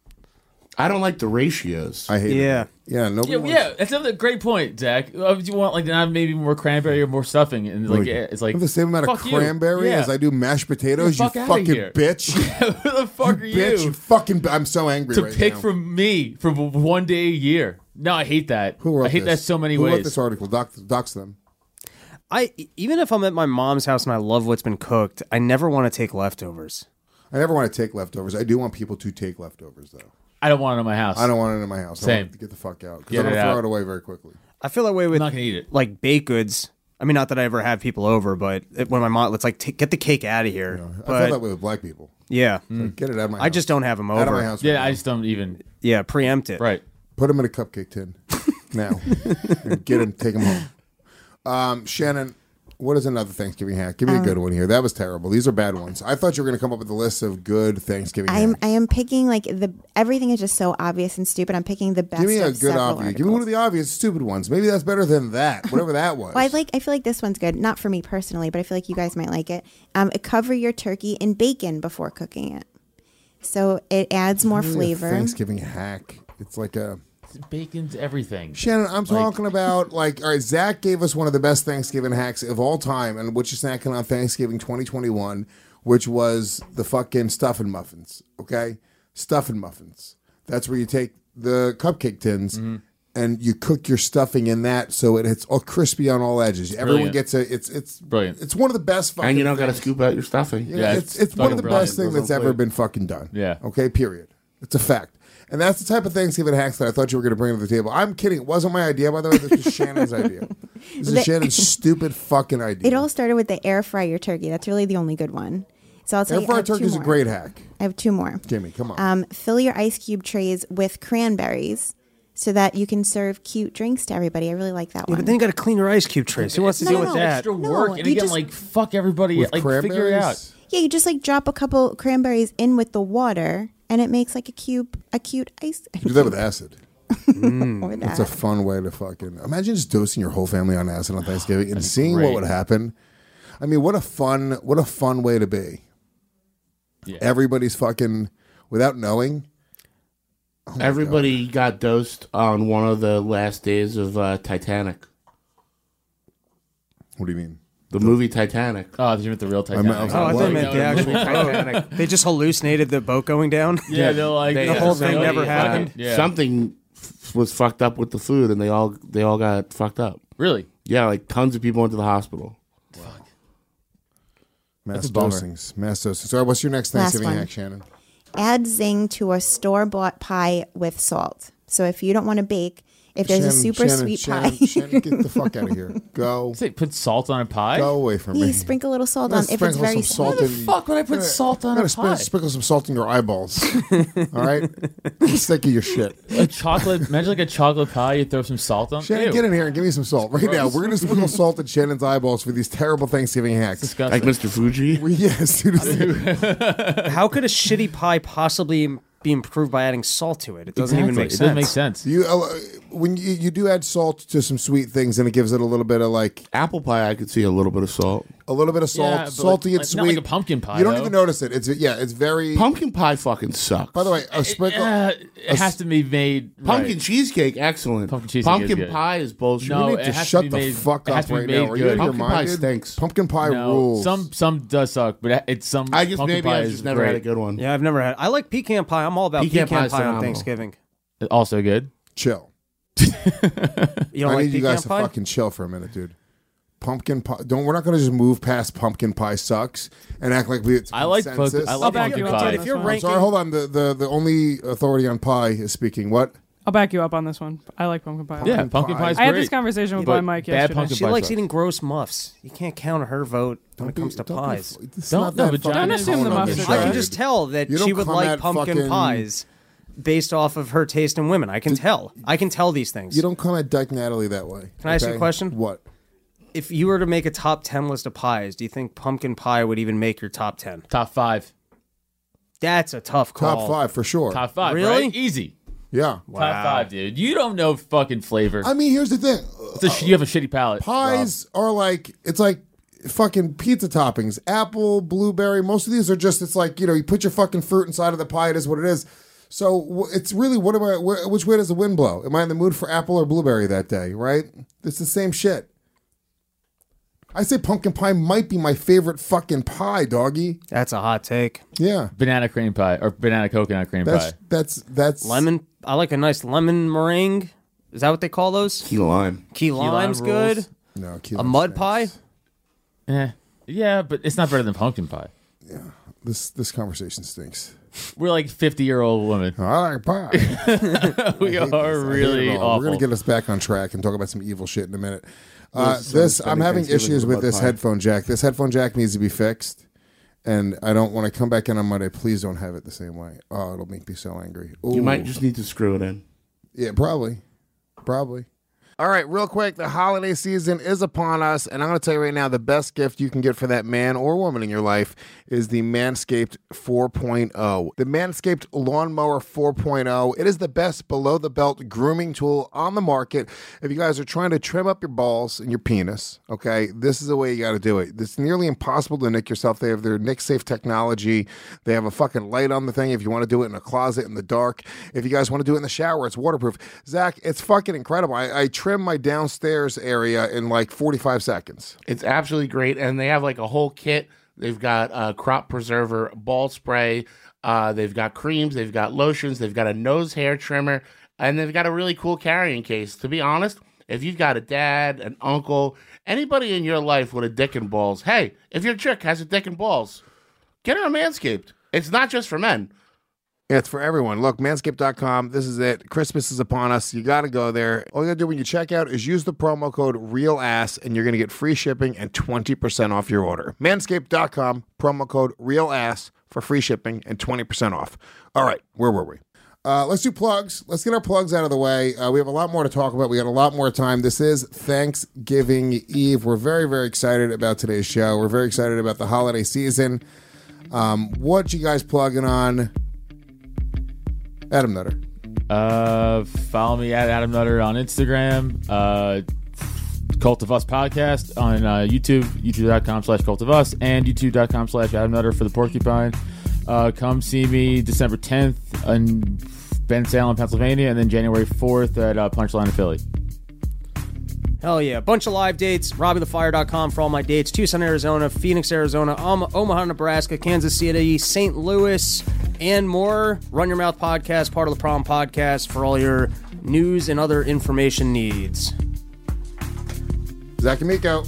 I don't like the ratios. I hate Yeah. it. Yeah, nobody Yeah, wants yeah, that's another great point, Zach. Uh, Do you want like to have maybe more cranberry or more stuffing? And like, Like, it's I like have the same amount of fuck you. cranberry Yeah. as I do mashed potatoes. Get You the fuck outta fucking here. bitch. Who the fuck are bitch, you you fucking. I'm so angry to right pick now. from me for w- one day a year? No, I hate that. Who wrote I hate this? that so many Who ways. wrote this article? Doc, docs them. I even if I'm at my mom's house and I love what's been cooked, I never want to take leftovers. I never want to take leftovers. I do want people to take leftovers, though. I don't want it in my house. I don't want it in my house. I Same. want it to get the fuck out because Get I'm it gonna throw out. it away very quickly. I feel that way with not gonna eat it. like baked goods. I mean, not that I ever have people over, but it, when my mom, it's like t- get the cake out of here. I But feel that way with black people. yeah, It's like, get it out of my house. I just don't have them over. Out of my house. Yeah, right I now. just don't even. Yeah, preempt it. Right. Put them in a cupcake tin now. And get them, take them home. Um, Shannon, what is another Thanksgiving hack? Give me a good one here. That was terrible. These are bad ones. I thought you were going to come up with a list of good Thanksgiving I'm hacks. I am picking like the everything is just so obvious and stupid. I'm picking the best. Give me a of good several obvious. Give me one of articles. the obvious stupid ones. Maybe that's better than that. Whatever that was. Well, I like. I feel like this one's good. Not for me personally, but I feel like you guys might like it. Um, cover your turkey in bacon before cooking it, so it adds more Really a flavor. Thanksgiving hack. It's like a Bacon's everything. Shannon, I'm talking about like, all right, Zach gave us one of the best Thanksgiving hacks of all time, and which is snacking on Thanksgiving twenty twenty-one, which was the fucking stuffing muffins. Okay, stuffing muffins. That's where you take the cupcake tins Mm-hmm. and you cook your stuffing in that, so it, it's all crispy on all edges. Everyone Brilliant. gets a. It's it's Brilliant. It's one of the best. Fucking And you don't got to things. scoop out your stuffing. Yeah, Yeah, it's it's it's one of the fucking best brilliant. things that's Goes on ever plate. been fucking done. Yeah. Okay. Period. It's a fact. And that's the type of Thanksgiving hacks that I thought you were going to bring to the table. I'm kidding. It wasn't my idea, by the way. This was Shannon's idea. This is The- Shannon's stupid fucking idea. It all started with the air fryer turkey. That's really the only good one. So I'll tell Air you. I fried have two turkey is a more. great hack. I have two more. Jimmy, come on. Um, fill your ice cube trays with cranberries so that you can serve cute drinks to everybody. I really like that Yeah, one. but then you got to clean your ice cube trays. Who wants to No, deal no, with no, that? Extra No, work. And you again, just- like, fuck everybody. With Like, figure it out. cranberries? Yeah, you just like drop a couple cranberries in with the water, and it makes like a cube, a cute ice. Do that with acid. or that. It's a fun way to fucking imagine just dosing your whole family on acid on Thanksgiving and seeing great. what would happen. I mean, what a fun, what a fun way to be. Yeah. Everybody's fucking without knowing. Everybody got dosed on one of the last days of uh, Titanic. What do you mean? The movie Titanic. Oh, you meant the real I meant- Titanic. Oh, I thought you meant the No, actual no, no. boat. They just hallucinated the boat going down. Yeah, they're like They- the whole thing facility, never uh, happened? Yeah. Something f- was fucked up with the food, and they all they all got fucked up. Really? Yeah, like tons of people went to the hospital. Mass a bummer. dosings. Mass dosings. Sorry, what's your next Last Thanksgiving one. hack, Shannon? Add zing to a store-bought pie with salt. So if you don't want to bake, if there's a Shannon, super Shannon, sweet Shannon, pie, Shannon, get the fuck out of here. Go. Say, put salt on a pie? Go away from me. you sprinkle a little salt I'm on gonna if it's sprinkle very some salt sweet. in- Fuck would I put salt on I'm a gonna pie? sp- sprinkle some salt in your eyeballs. All right? I'm sick of your shit. A chocolate, imagine like a chocolate pie, you throw some salt on. Shannon, Ew. get in here and give me some salt right now. We're gonna sprinkle salt in Shannon's eyeballs for these terrible Thanksgiving hacks. Disgusting. Like Mister Fuji. We- Yes, dude. it's- How could a shitty pie possibly be improved by adding salt to it? It doesn't even Exactly. make It sense. doesn't make sense. You uh, when you, you do add salt to some sweet things, and it gives it a little bit of like Apple pie, I could see a little bit of salt. a little bit of salt, Yeah, but salty like- and not sweet. like a pumpkin pie, You don't though. even notice it. It's yeah, it's very. Pumpkin pie fucking sucks. By the way, a sprinkle. Uh, it has to be made. pumpkin right. cheesecake, excellent. Pumpkin cheesecake Pumpkin is good. pie is bullshit. No, you need it to has to shut be the made- fuck it has up to be right made now. Are you out of good. your Pumpkin pie mind? stinks. Pumpkin pie No, rules. some some does suck, but it's some. I just pumpkin maybe pie I've is just never great. had a good one. Yeah, I've never had. I like pecan pie. I'm all about Pecan pecan, pie's pie on phenomenal. Thanksgiving. Also good. Chill. You don't I like need you pecan guys pie? to fucking chill for a minute, dude. Pumpkin pie. Don't. We're not going to just move past pumpkin pie sucks and act like we. It's I like consensus. pumpkin- I I'll love back pumpkin you up, pie. dude. If you're I'm ranking, sorry, hold on. The, the the only authority on pie is speaking. What? I'll back you up on this one. I like pumpkin pie. Yeah, pumpkin pie is I had great. this conversation with But my Mike bad yesterday. pumpkin She pie likes sucks. eating gross muffs. You can't count her vote when it comes to don't be- pies. it's Don't- not no, that vagina fucking Don't assume the tone on muffs this are I show. can trash. just tell that You she don't would come like at pumpkin fucking- pies based off of her taste in women. I can tell. I can tell these things. You don't come at Dyke Natalie that way. Can I ask you a okay? question? What? If you were to make a top ten list of pies, do you think pumpkin pie would even make your top ten? Top five. That's a tough call. Top five for sure. Top five, Really? right? Easy. Yeah. Wow. Top five, dude. You don't know fucking flavor. I mean, here's the thing. It's a sh- you have a shitty palate. Pies are like, it's like fucking pizza toppings. Apple, blueberry, most of these are just, it's like, you know, you put your fucking fruit inside of the pie, it is what it is. So wh- it's really, what am I, wh- which way does the wind blow? Am I in the mood for apple or blueberry that day, right? It's the same shit. I say pumpkin pie might be my favorite fucking pie, doggy. That's a hot take. Yeah. Banana cream pie or banana coconut cream That's, pie. that's, that's. Lemon. I like a nice lemon meringue. Is that what they call those? Key lime. Key lime lime's good. rolls. No, key A lime mud stinks. pie. Eh. Yeah, but it's not better than pumpkin pie. This, this conversation stinks. We're like fifty-year-old women. I like pie. We I hate are this. I hate really it all. awful. We're going to get us back on track and talk about some evil shit in a minute. Uh, This is this funny I'm having Thanksgiving issues with with mud this pie. headphone jack. This headphone jack needs to be fixed, and I don't want to come back in on Monday. Please don't have it the same way. Oh, it'll make me so angry. You Ooh. might just need to screw it in. Yeah, probably, probably. All right, real quick, the holiday season is upon us, and I'm going to tell you right now, the best gift you can get for that man or woman in your life is the Manscaped four point oh. The Manscaped Lawnmower four point oh. It is the best below-the-belt grooming tool on the market. If you guys are trying to trim up your balls and your penis, okay, this is the way you got to do it. It's nearly impossible to nick yourself. They have their nick-safe technology. They have a fucking light on the thing if you want to do it in a closet in the dark. If you guys want to do it in the shower, it's waterproof. Zach, it's fucking incredible. I, I trim my downstairs area in like forty-five seconds. It's absolutely great, and they have like a whole kit. They've got uh, crop preserver, ball spray. Uh, they've got creams. They've got lotions. They've got a nose hair trimmer, and they've got a really cool carrying case. To be honest, if you've got a dad, an uncle, anybody in your life with a dick and balls, hey, if your chick has a dick and balls, get her a Manscaped. It's not just for men. It's for everyone. Look, manscaped dot com. This is it. Christmas is upon us. You got to go there. All you got to do when you check out is use the promo code REALASS, and you're going to get free shipping and twenty percent off your order. manscaped dot com, promo code REALASS for free shipping and twenty percent off. All right, where were we? Uh, let's do plugs. Let's get our plugs out of the way. Uh, we have a lot more to talk about. We got a lot more time. This is Thanksgiving Eve. We're very, very excited about today's show. We're very excited about the holiday season. Um, what you guys plugging on? Adam Nutter. Uh, follow me at Adam Nutter on Instagram. Uh, Cult of Us podcast on uh, YouTube, youtube.com slash Cult of Us, and youtube.com slash Adam Nutter for the Porcupine. Uh, come see me December tenth in Ben Salem, Pennsylvania, and then January fourth at uh, Punchline in Philly. Hell yeah. Bunch of live dates. robbie the fire dot com for all my dates. Tucson, Arizona, Phoenix, Arizona, Om- Omaha, Nebraska, Kansas City, Saint Louis, and more. Run Your Mouth Podcast, part of the Problem Podcast for all your news and other information needs. Zach and Miko.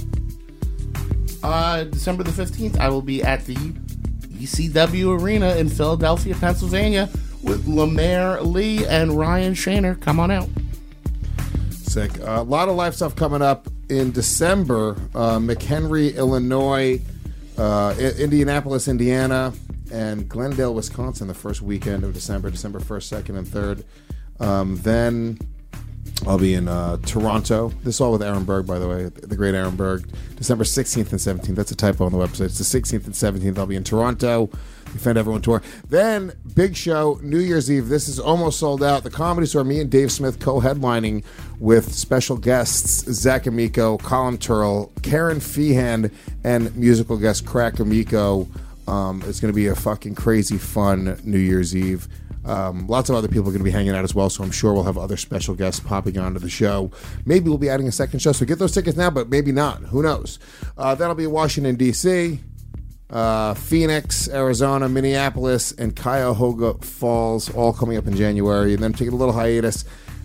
Uh, December the fifteenth, I will be at the E C W Arena in Philadelphia, Pennsylvania with Lemaire Lee and Ryan Shaner. Come on out. Sick. Uh, a lot of live stuff coming up in December. Uh, McHenry, Illinois, uh, I- Indianapolis, Indiana, and Glendale, Wisconsin, the first weekend of December, December first, second, and third. Um, then I'll be in uh, Toronto. This is all with Aaron Berg, by the way, the great Aaron Berg. December sixteenth and seventeenth. That's a typo on the website. It's the sixteenth and seventeenth. I'll be in Toronto. Defend Everyone Tour. Then, big show, New Year's Eve. This is almost sold out. The Comedy Store, me and Dave Smith co-headlining with special guests, Zach Amico, Colin Turl, Karen Feehan, and musical guest Crack Amico. Um, it's going to be a fucking crazy fun New Year's Eve. Um, lots of other people are going to be hanging out as well, so I'm sure we'll have other special guests popping onto the show. Maybe we'll be adding a second show, so get those tickets now, but maybe not. Who knows? Uh, that'll be Washington, D C, uh, Phoenix, Arizona, Minneapolis, and Cuyahoga Falls, all coming up in January. And then taking a little hiatus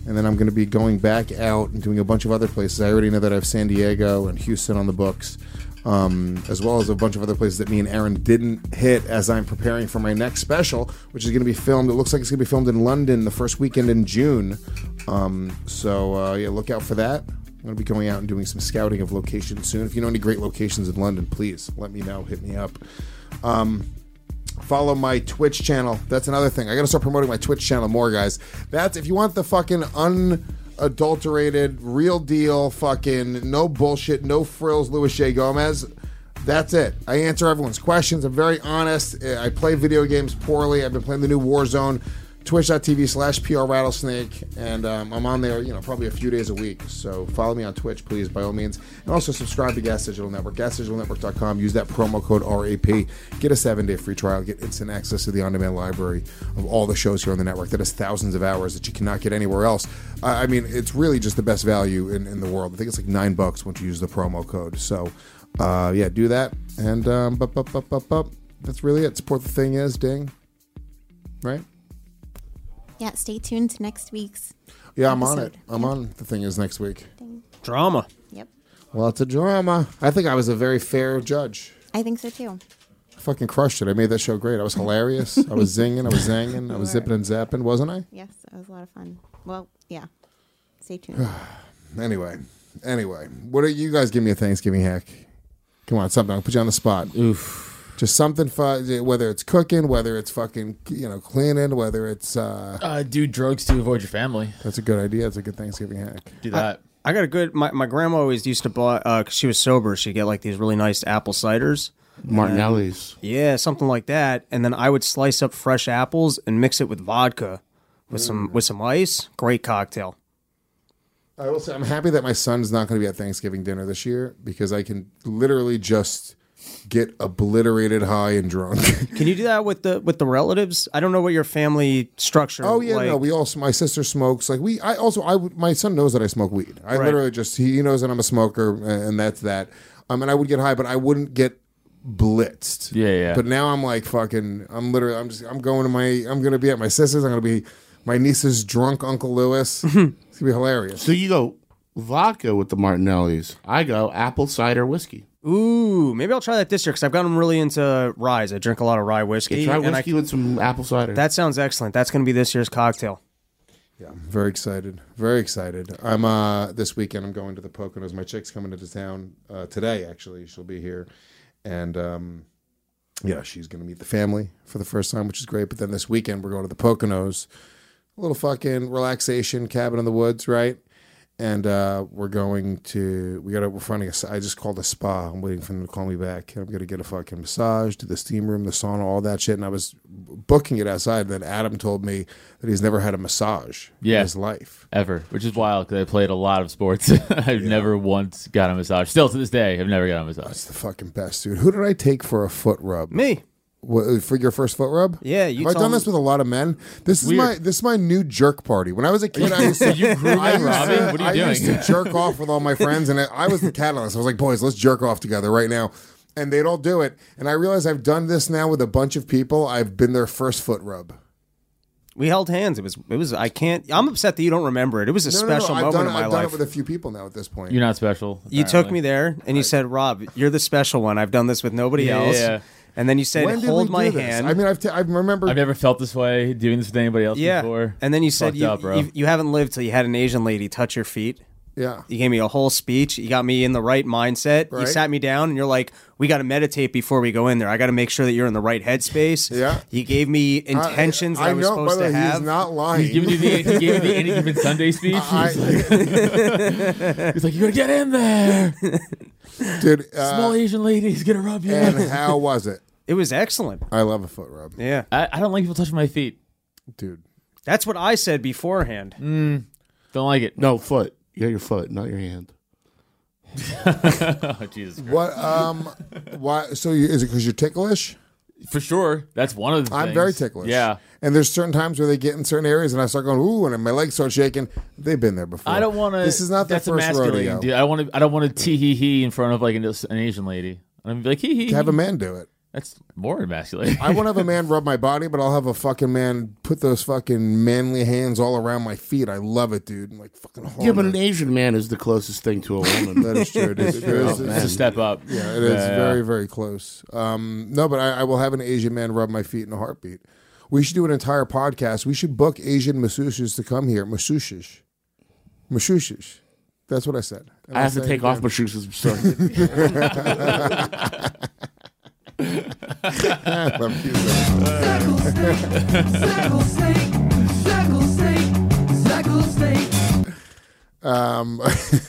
and then I'm going to be going back out and doing a bunch of other places. I already know that I have San Diego and Houston on the books, um, as well as a bunch of other places that me and Aaron didn't hit as I'm preparing for my next special, which is going to be filmed. It looks like it's going to be filmed in London the first weekend in June. Um, so, uh, yeah, look out for that. I'm going to be going out and doing some scouting of locations soon. If you know any great locations in London, please let me know. Hit me up. Um, follow my Twitch channel. That's another thing. I got to start promoting my Twitch channel more, guys. That's if you want the fucking unadulterated, real deal, fucking no bullshit, no frills, Louis J. Gomez. That's it. I answer everyone's questions. I'm very honest. I play video games poorly. I've been playing the new Warzone. Twitch.tv slash PR Rattlesnake, and um, I'm on there, you know, probably a few days a week. So follow me on Twitch, please, by all means. And also subscribe to Gas Digital Network, gas digital network dot com. Use that promo code R A P. Get a seven-day free trial. Get instant access to the on-demand library of all the shows here on the network. That is thousands of hours that you cannot get anywhere else. Uh, I mean, it's really just the best value in, in the world. I think it's like nine bucks once you use the promo code. So, uh, yeah, do that. And um, bup, bup, bup, bup, bup. That's really it. Support the thing is, ding. Right? Yeah, stay tuned to next week's Yeah, I'm episode. on it. I'm Yep. on the thing is next week. Drama. Yep. Well, it's a drama. I think I was a very fair judge. I think so too. I fucking crushed it. I made that show great. I was hilarious. I was zinging. I was zanging. I was zipping and zapping, wasn't I? Yes, it was a lot of fun. Well, yeah. Stay tuned. Anyway, anyway, what do you guys give me a Thanksgiving hack? Come on, something. I'll put you on the spot. Oof. Just something fun, whether it's cooking, whether it's fucking, you know, cleaning, whether it's... Uh, Uh, do drugs to avoid your family. That's a good idea. It's a good Thanksgiving hack. Do that. I got a good. My, my grandma always used to buy because uh, she was sober. She'd get like these really nice apple ciders, Martinelli's. And, yeah, something like that. And then I would slice up fresh apples and mix it with vodka, with mm. some with some ice. Great cocktail. I will say I'm happy that my son's not going to be at Thanksgiving dinner this year because I can literally just get obliterated high and drunk. Can you do that with the with the relatives? I don't know what your family structure. Oh yeah, like. no. We also my sister smokes. Like we, I also I would. My son knows that I smoke weed. I Right. literally just he knows that I'm a smoker, and that's that. Um, and I would get high, but I wouldn't get blitzed. Yeah, yeah. But now I'm like fucking. I'm literally. I'm just. I'm going to my. I'm going to be at my sister's. I'm going to be my niece's drunk Uncle Lewis. It's gonna be hilarious. So you go vodka with the Martinelli's. I go apple cider whiskey. Ooh, maybe I'll try that this year because I've gotten really into rye. I drink a lot of rye whiskey. Yeah, try and whiskey I, with some apple cider. That sounds excellent. That's going to be this year's cocktail. Yeah, I'm very excited. Very excited. I'm uh this weekend. I'm going to the Poconos. My chick's coming into town uh, today. Actually, she'll be here, and um, yeah, she's going to meet the family for the first time, which is great. But then this weekend we're going to the Poconos, a little fucking relaxation cabin in the woods, right? And uh, we're going to, we got to, we're finding a, I just called a spa. I'm waiting for them to call me back. I'm going to get a fucking massage, do the steam room, the sauna, all that shit. And I was booking it outside. Then Adam told me that he's never had a massage yeah, in his life. Ever. Which is wild because I played a lot of sports. I've yeah. never once got a massage. Still to this day, I've never got a massage. That's the fucking best, dude. Who did I take for a foot rub? Me. What, for your first foot rub? Yeah, you. Have I done me. this with a lot of men? This is Weird. my this is my new jerk party. When I was a kid, I used to you grew I used Robbie? to, What are you I doing? used to jerk off with all my friends, and I, I was the catalyst. I was like, boys, let's jerk off together right now, and they'd all do it. And I realize I've done this now with a bunch of people. I've been their first foot rub. We held hands. It was. It was. I can't. I'm upset that you don't remember it. It was a No, no, no, special I've moment done, in my I've life. done it with a few people now at this point. You're not special. You apparently. took me there and you said, "Rob, you're the special one. I've done this with nobody Yeah, else." yeah. And then you said, When did "Hold we my do this? hand." I mean, I've t- I remember. I've never felt this way doing this with anybody else yeah. before. And then you said, Fucked you, up, bro. you, "You haven't lived till you had an Asian lady touch your feet." Yeah. You gave me a whole speech. You got me in the right mindset. Right. You sat me down and you're like, we got to meditate before we go in there. I got to make sure that you're in the right headspace. Yeah. You gave me intentions I, that I, I was know, supposed by the to way, have. He's not lying. He's giving you the, he gave you the any given Sunday speech. I, He's like, you gotta get in there. dude, uh, Small Asian lady's gonna rub you. and how was it? It was excellent. I love a foot rub. Yeah. I, I don't like people touching my feet. Dude. That's what I said beforehand. Mm, don't like it. No, foot. You got your foot, not your hand. Oh, Jesus Christ. What? Um. Why? So you, is it because you're ticklish? For sure. That's one of the I'm things. very ticklish. Yeah. And there's certain times where they get in certain areas and I start going, ooh, and my legs start shaking. They've been there before. I don't want to. This is not their that's first emasculating, rodeo. Dude. I don't want to. I don't want to tee hee hee in front of like an, an Asian lady. I'm like hee hee. Have a man do it. That's more emasculating. I won't have a man rub my body, but I'll have a fucking man put those fucking manly hands all around my feet. I love it, dude. I'm like fucking hard. Yeah, but an Asian man is the closest thing to a woman. That is true. It is true. Oh, it's a step up. Yeah, it is Yeah, yeah. very, very close. Um, no, but I, I will have an Asian man rub my feet in a heartbeat. We should do an entire podcast. We should book Asian masseuses to come here. Masseuses. Masseuses. That's what I said. And I have I'll to say it take off again. masseuses. I'm sorry. I love you, Um,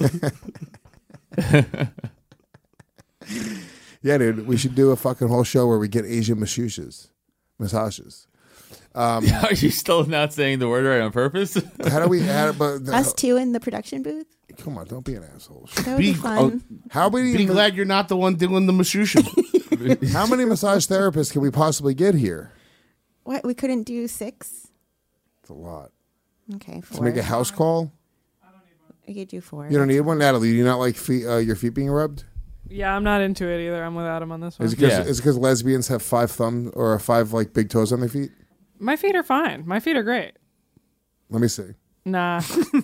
yeah, dude, we should do a fucking whole show where we get Asian massages, massages. Um, Are you still not saying the word right on purpose? how do we? How, but Us two in the production booth. come on, don't be an asshole. That would be, Be- fun. How many? Be glad you're not the one doing the massages. How many massage therapists can we possibly get here? What? We couldn't do six. It's a lot. Okay, To four. make a house call. We could do four. You don't need one, Natalie. Do you not like feet, uh, your feet being rubbed? Yeah, I'm not into it either. I'm with Adam on this one. Is it because Yeah. is it because lesbians have five thumbs or five like big toes on their feet? My feet are fine. My feet are great. Let me see. Nah,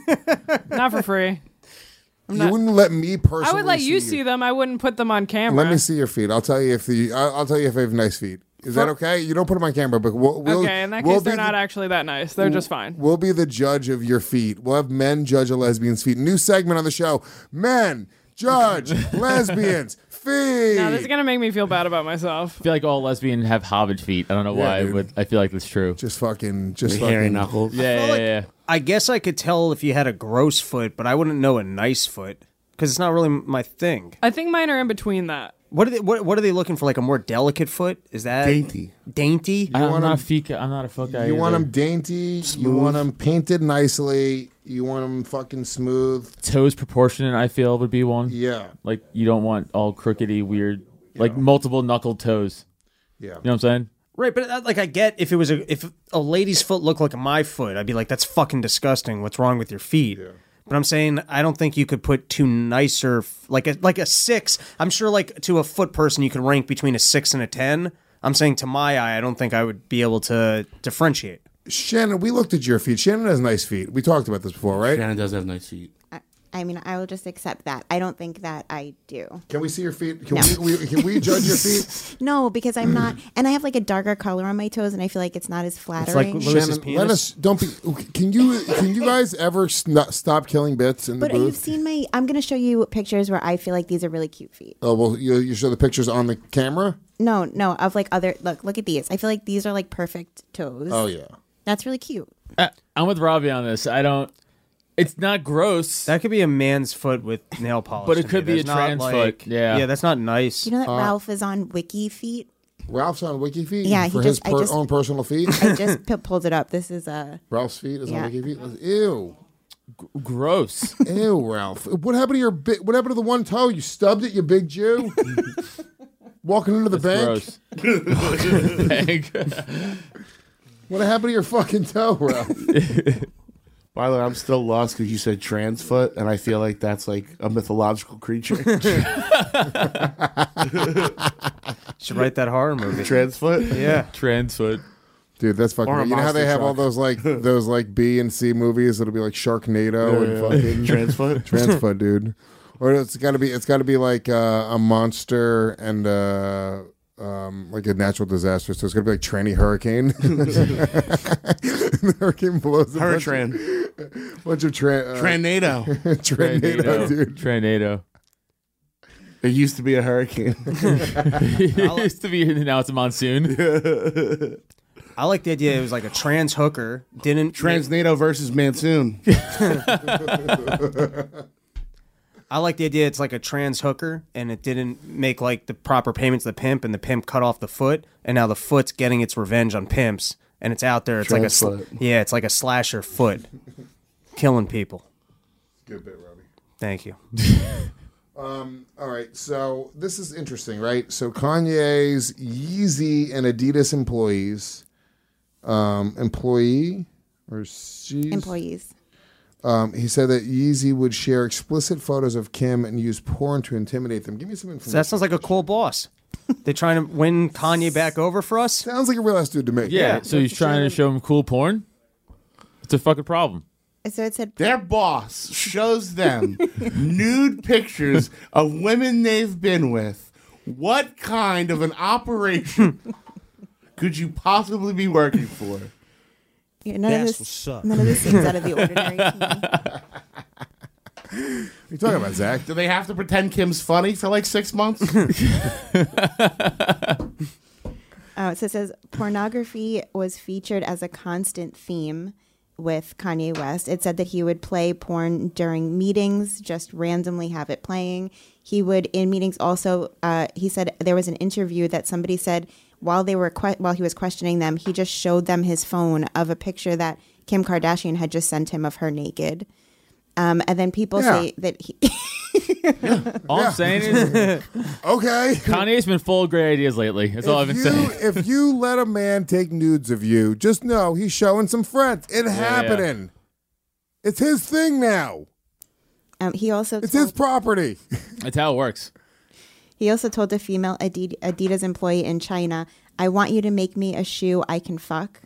not for free. I'm You not, wouldn't let me personally. I would let you see see them. I wouldn't put them on camera. Let me see your feet. I'll tell you if the I'll, I'll tell you if I have nice feet. Is that okay? You don't put them on camera, but we'll, we'll Okay, in that we'll case, they're be not the- actually that nice. They're just fine. We'll be the judge of your feet. We'll have men judge a lesbian's feet. New segment on the show: men judge lesbians' feet. No, this is gonna make me feel bad about myself. I feel like all lesbians have hobbit feet. I don't know Yeah, why, dude. but I feel like that's true. Just fucking, just The hairy fucking. knuckles. Yeah, yeah, yeah. I guess I could tell if you had a gross foot, but I wouldn't know a nice foot because it's not really my thing. I think mine are in between that. What are they? What, what are they looking for? Like a more delicate foot? Is that Dainty. Dainty? I'm want not a 'em- feet. guy- I'm not a foot guy. You want either. them dainty. You want them painted nicely. You want them fucking smooth. Toes proportionate. I feel would be one. Yeah, Like you don't want all crookedy, weird, like multiple knuckled toes. yeah. You know what I'm saying? Right, but uh, like I get if it was a if a lady's foot looked like my foot, I'd be like, that's fucking disgusting. What's wrong with your feet? Yeah. But I'm saying I don't think you could put two nicer f- like a like a six. I'm sure like to a foot person you could rank between a six and a ten. I'm saying to my eye, I don't think I would be able to differentiate. Shannon, we looked at your feet. Shannon has nice feet. We talked about this before, right? Shannon does have nice feet. I, I mean, I will just accept that. I don't think that I do. Can we see your feet? Can, No. we, we, can we judge your feet? No, because I'm not, and I have like a darker color on my toes, and I feel like it's not as flattering. Lewis's Shannon, penis? let us. Don't be. Can you? Can you guys ever sn- stop killing bits in the but you've booth? seen my. I'm gonna show you pictures where I feel like these are really cute feet. Oh well, you, you show the pictures on the camera. No, no, of like other. Look, look at these. I feel like these are like perfect toes. Oh yeah. That's really cute. Uh, I'm with Robbie on this. I don't. It's not gross. That could be a man's foot with nail polish, But it to could me. be a That's not trans like- foot. Yeah. yeah, that's not nice. You know that Uh, Ralph is on Wiki Feet. Ralph's on Wiki Feet. Yeah, he for his just- I per- just- own personal feet. I just p- pulled it up. This is a. Ralph's feet is Yeah. on Wiki Feet. Ew, Gross. ew, Ralph. What happened to your? Bi- what happened to the one toe? You stubbed it, you big Jew. Walking into the bank. Gross. Bank. What happened to your fucking toe, Ralph? By the way, I'm still lost because you said trans foot, and I feel like that's like a mythological creature. Should write that horror movie. Trans foot? Yeah. Trans foot. Dude, that's fucking. Or a You know how they monster have all truck. those like those like B and C movies that'll be like Sharknado and fucking Trans foot? trans foot, dude. Or it's got to be it's got to be like uh, a monster and uh, um, like a natural disaster. So it's gonna be like tranny hurricane. The hurricane blows. a bunch of- Hurricane. Bunch of tra- uh, Tranado. Tranado, dude. Tranado. It used to be a hurricane. It used to be. Now it's a monsoon. I like the idea it was like a trans hooker. Didn't Transnado versus Monsoon. I like the idea it's like a trans hooker and it didn't make like the proper payments to the pimp and the pimp cut off the foot and now the foot's getting its revenge on pimps and it's out there. It's like a Trans sl- foot. yeah, it's like a slasher foot, killing people. Good bit, Robbie. Thank you. Um, all right, so this is interesting, right? So Kanye's Yeezy and Adidas employees, um, employee or she's employees. Um, he said that Yeezy would share explicit photos of Kim and use porn to intimidate them. Give me some information. So that sounds like a cool boss. They trying to win Kanye back over for us? Sounds like a real ass dude to me. Yeah, so he's trying to show him cool porn? It's a fucking problem. So it said their boss shows them nude pictures of women they've been with. What kind of an operation could you possibly be working for? Yeah, none That's of this, what's up. None of this seems out of the ordinary to me. What are you talking about, Zach? Do they have to pretend Kim's funny for like six months? Oh, so it says pornography was featured as a constant theme with Kanye West. It said that he would play porn during meetings, just randomly have it playing. He would, in meetings also, uh, he said there was an interview that somebody said while they were que- while he was questioning them, he just showed them his phone of a picture that Kim Kardashian had just sent him of her naked. Um, and then people Yeah. say that he... All I'm saying is, okay, Kanye's been full of great ideas lately. That's all I've been you, saying. if you let a man take nudes of you, just know he's showing some friends. It yeah. happening. It's his thing now. Um, he also It's told, his property. That's how it works. He also told a female Adid- Adidas employee in China, "I want you to make me a shoe I can fuck."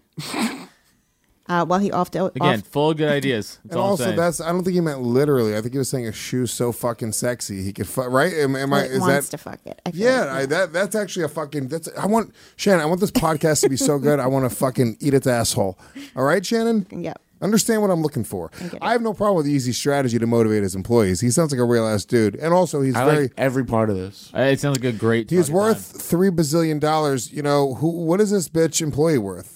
Uh, while he off Again, off- full of good ideas. That's And all I'm also, saying. that's I don't think he meant literally. I think he was saying a shoe's so fucking sexy he could fuck. Right? Am, am I? Well, Is wants that? to fuck it. I feel Yeah, like, I, that that's actually a fucking. That's I want Shannon. I want this podcast to be so good. I want to fucking eat its asshole. All right, Shannon. Yep. Understand what I'm looking for. get it. I have no problem with the easy strategy to motivate his employees. He sounds like a real ass dude, and also he's I very. like every part of this. Uh, It sounds like a great. He's fucking worth time. three bazillion dollars. You know who? What is this bitch employee worth?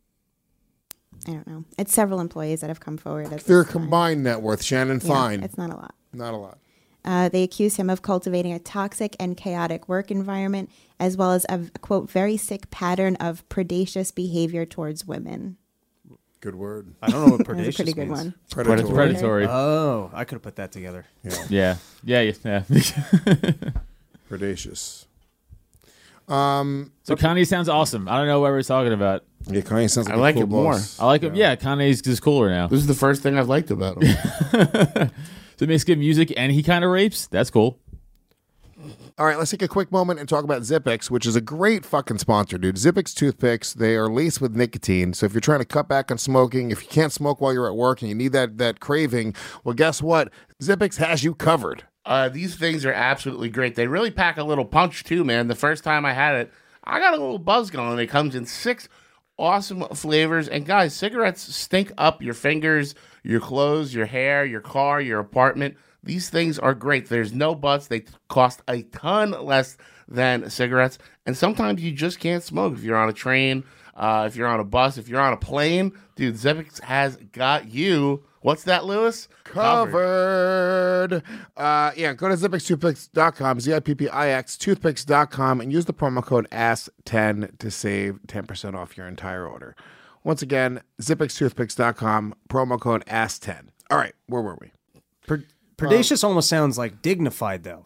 I don't know. It's several employees that have come forward. As Their this- combined net worth, Shannon. Yeah, Fine, it's not a lot. not a lot. Uh, they accuse him of cultivating a toxic and chaotic work environment, as well as a, quote, very sick pattern of predacious behavior towards women. Good word. I don't know what That was predacious a pretty good means. one. Predatory. Predatory. Oh, I could have put that together. Yeah. Yeah. Yeah. yeah. Predacious. Um, So Kanye sounds awesome. I don't know what we're talking about. yeah, Kanye sounds like I a like cool it more. boss. I like him. Yeah, Kanye's just cooler now. This is the first thing I've liked about him. So he makes good music and he kind of rapes. That's cool. All right, let's take a quick moment and talk about Zippix, which is a great fucking sponsor, dude. Zippix toothpicks, they are laced with nicotine. So if you're trying to cut back on smoking, if you can't smoke while you're at work and you need that that craving, well, guess what? Zippix has you covered. Uh, these things are absolutely great. They really pack a little punch too, man. The first time I had it, I got a little buzz going. It comes in six awesome flavors. And guys, cigarettes stink up your fingers, your clothes, your hair, your car, your apartment. These things are great. There's no butts. They cost a ton less than cigarettes. And sometimes you just can't smoke. If you're on a train, uh, if you're on a bus, if you're on a plane, dude, Zippix has got you. What's that, Lewis? Covered. Uh, yeah, go to zippix toothpicks dot com, Z I P P I X, toothpicks dot com, and use the promo code A S ten to save ten percent off your entire order. Once again, zippix toothpicks dot com, promo code A S ten. All right, where were we? Pre- predacious almost sounds like dignified, though.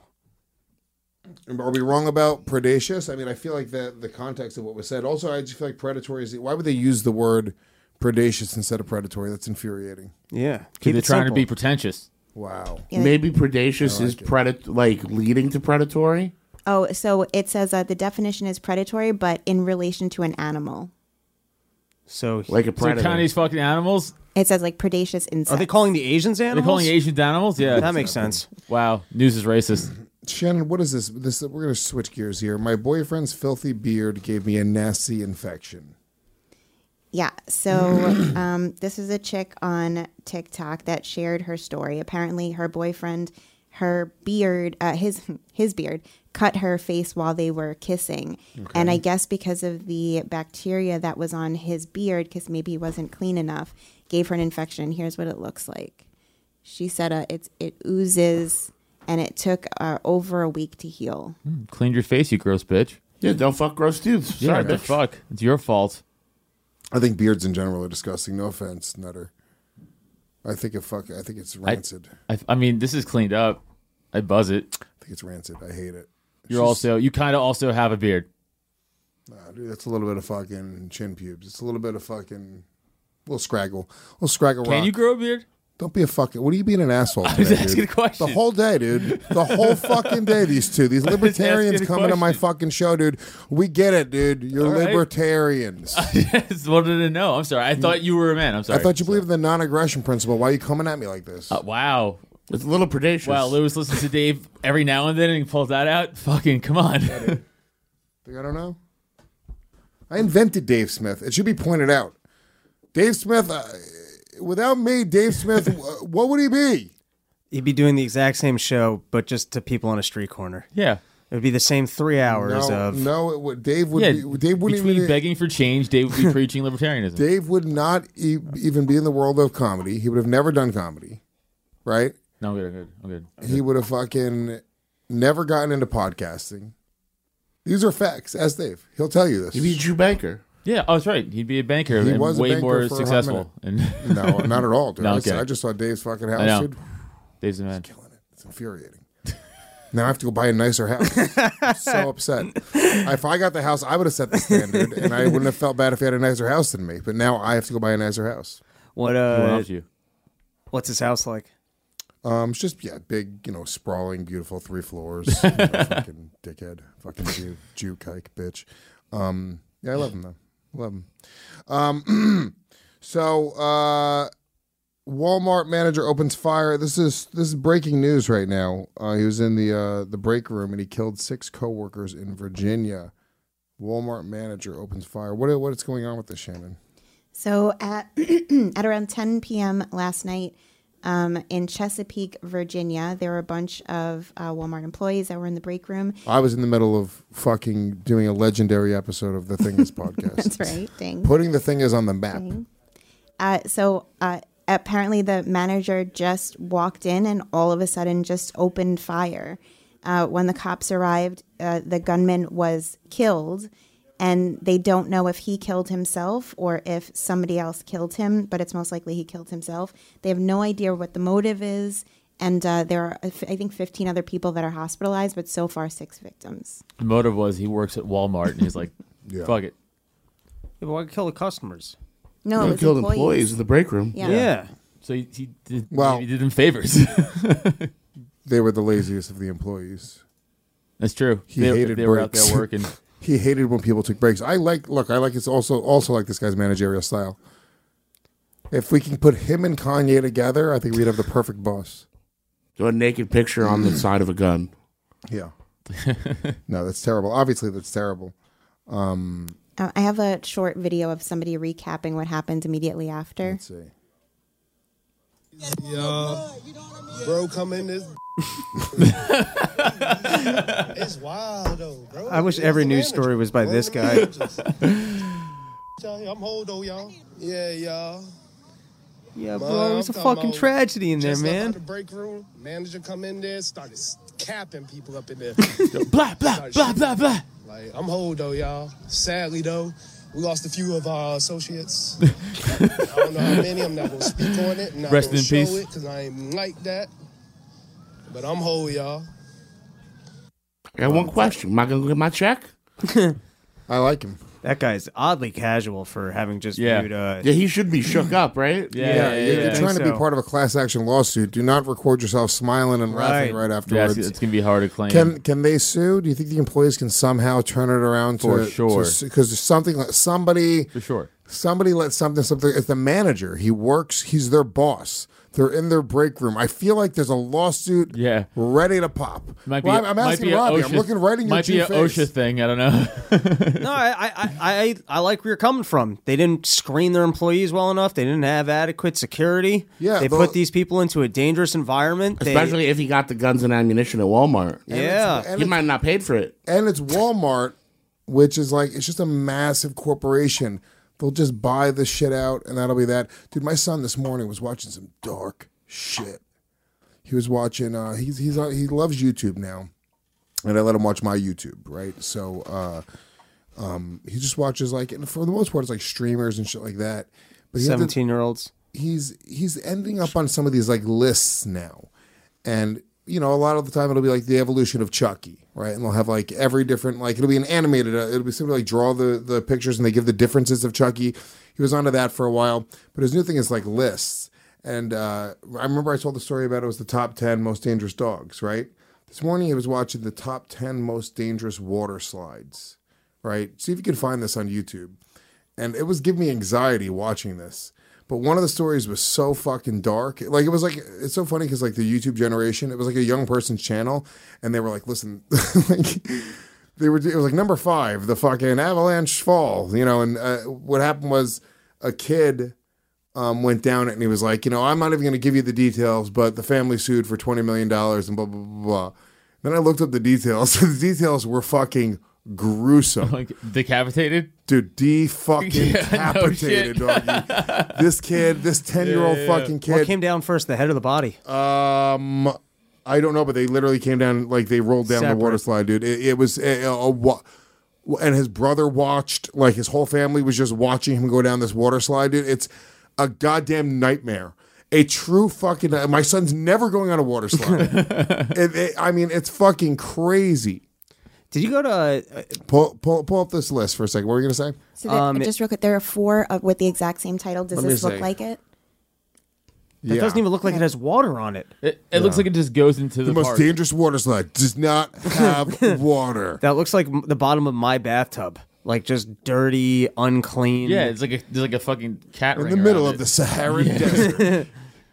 Are we wrong about predacious? I mean, I feel like the the context of what was said. Also, I just feel like predatory is. Why would they use the word predacious instead of predatory? That's infuriating. Yeah. They're it trying simple. to be pretentious. Wow. Yeah. Maybe predacious I like is it. predat like leading to predatory. Oh, so it says uh, the definition is predatory, but in relation to an animal. So, Like a So predator. Kanye's fucking animals. It says like predacious insects. are they calling the Asians They're animals? calling Asian animals. Yeah, That makes sense. Wow, news is racist. Shannon, what is this? This we're gonna switch gears here. My boyfriend's filthy beard gave me a nasty infection. Yeah. So um, this is a chick on TikTok that shared her story. Apparently, her boyfriend, her beard, uh, his his beard, cut her face while they were kissing, and I guess because of the bacteria that was on his beard, because maybe he wasn't clean enough, gave her an infection. Here's what it looks like. She said uh, it's it oozes, and it took uh, over a week to heal. Clean your face, you gross bitch. Yeah, don't fuck gross dudes. Yeah, Sorry, the bitch. fuck. It's your fault. I think beards in general are disgusting. No offense, Nutter. I think it fuck. I think it's rancid. I, I, I mean, this is cleaned up. I buzz it. think it's rancid. I hate it. You're It's also you kind of also have a beard. Nah, dude, that's a little bit of fucking chin pubes. It's a little bit of fucking little scraggle, little scraggle. Can rock. you grow a beard? Don't be a fucking. What are you being an asshole? I was today, asking dude? a question. The whole day, dude. The whole fucking day. These two, these I was libertarians asking a coming to my question. fucking show, dude. We get it, dude. You're All right. libertarians. I just wanted to know. I'm sorry. I thought you were a man. I'm sorry. I thought you believed in the non-aggression principle. Why are you coming at me like this? Uh, wow. It's a little predacious. Wow, Lewis listens to Dave every now and then and he pulls that out. Fucking come on. Think I don't know? I invented Dave Smith. It should be pointed out. Dave Smith, uh, without me, Dave Smith, uh, what would he be? He'd be doing the exact same show, but just to people on a street corner. Yeah. It would be the same three hours no, of. no, it would, Dave would Yeah, be. Dave wouldn't between even. begging for change, Dave would be preaching libertarianism. Dave would not e- even be in the world of comedy. He would have never done comedy, right? No, I'm good. I'm good. I'm good. I'm He good. would have fucking never gotten into podcasting. These are facts. Ask Dave. He'll tell you this. He'd be a Jew banker. Yeah, oh, that's right. He'd be a banker He and was a way banker more for a hot successful. And No, not at all, dude. No, I, okay. said- I just saw Dave's fucking I house, know. dude. Dave's the man. Killing it. It's infuriating. Now I have to go buy a nicer house. I'm so upset. If I got the house, I would have set the standard, and I wouldn't have felt bad if he had a nicer house than me. But now I have to go buy a nicer house. What Who uh? owns you? What's his house like? Um, it's just yeah, big, you know, sprawling, beautiful, three floors. You know, fucking dickhead, fucking Jew, Jew kike, bitch. Um, yeah, I love him though. Love him. Um, so uh, Walmart manager opens fire. This is this is breaking news right now. Uh, he was in the uh, the break room and he killed six coworkers in Virginia. Walmart manager opens fire. What what is going on with this, Shannon? So at at around ten p.m. last night, um, in Chesapeake, Virginia, there were a bunch of uh, Walmart employees that were in the break room. I was in the middle of fucking doing a legendary episode of the Thing Is podcast. That's right. Ding. Putting the Thing Is on the map. Ding. Uh, so uh, apparently the manager just walked in and all of a sudden just opened fire. Uh, when the cops arrived, uh, the gunman was killed. And they don't know if he killed himself or if somebody else killed him, but it's most likely he killed himself. They have no idea what the motive is. And uh, there are, I think, fifteen other people that are hospitalized, but so far six victims. The motive was he works at Walmart and he's like, Yeah. fuck it. Yeah, but why kill the customers? No, No, it he was killed employees. employees in the break room. Yeah. Yeah. So he, he, did, Well- he did them favors. They were the laziest of the employees. That's true. He they, hated they were out breaks. there working. He hated when people took breaks. I like look, I like it's also also like this guy's managerial style. If we can put him and Kanye together, I think we'd have the perfect boss. Do a naked picture on the side of a gun. Yeah. No, that's terrible. Obviously that's terrible. Um, Uh, I have a short video of somebody recapping what happened immediately after. let's see. Yo, bro, come in this. It's wild though, bro. I wish It's every the news manager. story was by One this of the guy. managers. I'm Holdo, y'all. Yeah, y'all. Yeah, Man, bro, it's a I'm talking fucking about tragedy in there, just left man. out the break room, manager come in there, started capping people up in there. blah, blah, blah, blah, blah. Like, I'm Holdo, y'all. Sadly though, we lost a few of our associates. I don't know how many. I'm not gonna speak on it. I'm not Rest gonna in show peace. it because I ain't like that. But I'm whole, y'all. I got one question. Am I going to get my check? I like him. That guy's oddly casual for having just Yeah. viewed. Uh, Yeah, he should be shook up, right? Yeah, Yeah, yeah, you're, yeah. you're trying to be so. part of a class action lawsuit. Do not record yourself smiling and laughing Right. right Yeah, afterwards. it's, it's going to be hard to claim. Can can they sue? Do you think the employees can somehow turn it around to For sure. Because there's something like somebody For sure. somebody let something something. It's the manager. He works. He's their boss. They're in their break room. I feel like there's a lawsuit Yeah. ready to pop. Might be, Rob, I'm might asking be a Robbie. OSHA, I'm looking right in your Might be Jew an face. OSHA thing. I don't know. no, I, I, I, I, I like where you're coming from. They didn't screen their employees well enough. They didn't have adequate security. Yeah, they the- put these people into a dangerous environment. They- Especially if he got the guns and ammunition at Walmart. yeah. And He it's, might not paid for it. and it's Walmart, which is like it's just a massive corporation. They'll just buy the shit out, and that'll be that. Dude, my son this morning was watching some dark shit. He was watching. Uh, he's he's on, he loves YouTube now, and I let him watch my YouTube. Right, so uh, um, he just watches like, and for the most part, it's like streamers and shit like that. But he had to- seventeen-year-olds. he's he's ending up on some of these like lists now, and you know a lot of the time it'll be like the evolution of Chucky, right? And they'll have like every different like it'll be an animated. Uh, it'll be simply like draw the the pictures and they give the differences of Chucky. He was onto that for a while, but his new thing is like lists. And uh, I remember I told the story about it was the top ten most dangerous dogs, right? This morning he was watching the top ten most dangerous water slides, right? See if you can find this on YouTube. And it was giving me anxiety watching this. But one of the stories was so fucking dark. Like, it was like, it's so funny because, like, the YouTube generation, it was like a young person's channel. And they were like, listen, like, they were, it was like number five, the fucking avalanche fall, you know. And uh, what happened was a kid um, went down it and he was like, you know, I'm not even going to give you the details, but the family sued for twenty million dollars and blah, blah, blah, blah. Then I looked up the details. The details were fucking gruesome. Like decapitated? Dude, de-fucking decapitated, no doggy. This kid, this ten-year-old Yeah, yeah, yeah. fucking kid. What came down first, the head or the body? Um, I don't know, but they literally came down, like, they rolled down Separate. the water slide, dude. It, it was a, a, a wa- and his brother watched, like, his whole family was just watching him go down this water slide, dude. It's a goddamn nightmare. A true fucking, my son's never going on a water slide. it, it, I mean, it's fucking crazy. Did you go to uh, pull, pull pull up this list for a second? What were you gonna say? So there, Um, just real quick, there are four uh, with the exact same title. Does Let me this look see. like it? That Yeah. doesn't even look like it has water on it. It, it looks like it just goes into the, The most park. dangerous water slide does not have water. That looks like m- the bottom of my bathtub. Like just dirty, unclean. Yeah, it's like a there's like a fucking cat In ring the middle around of the it. Saharan desert.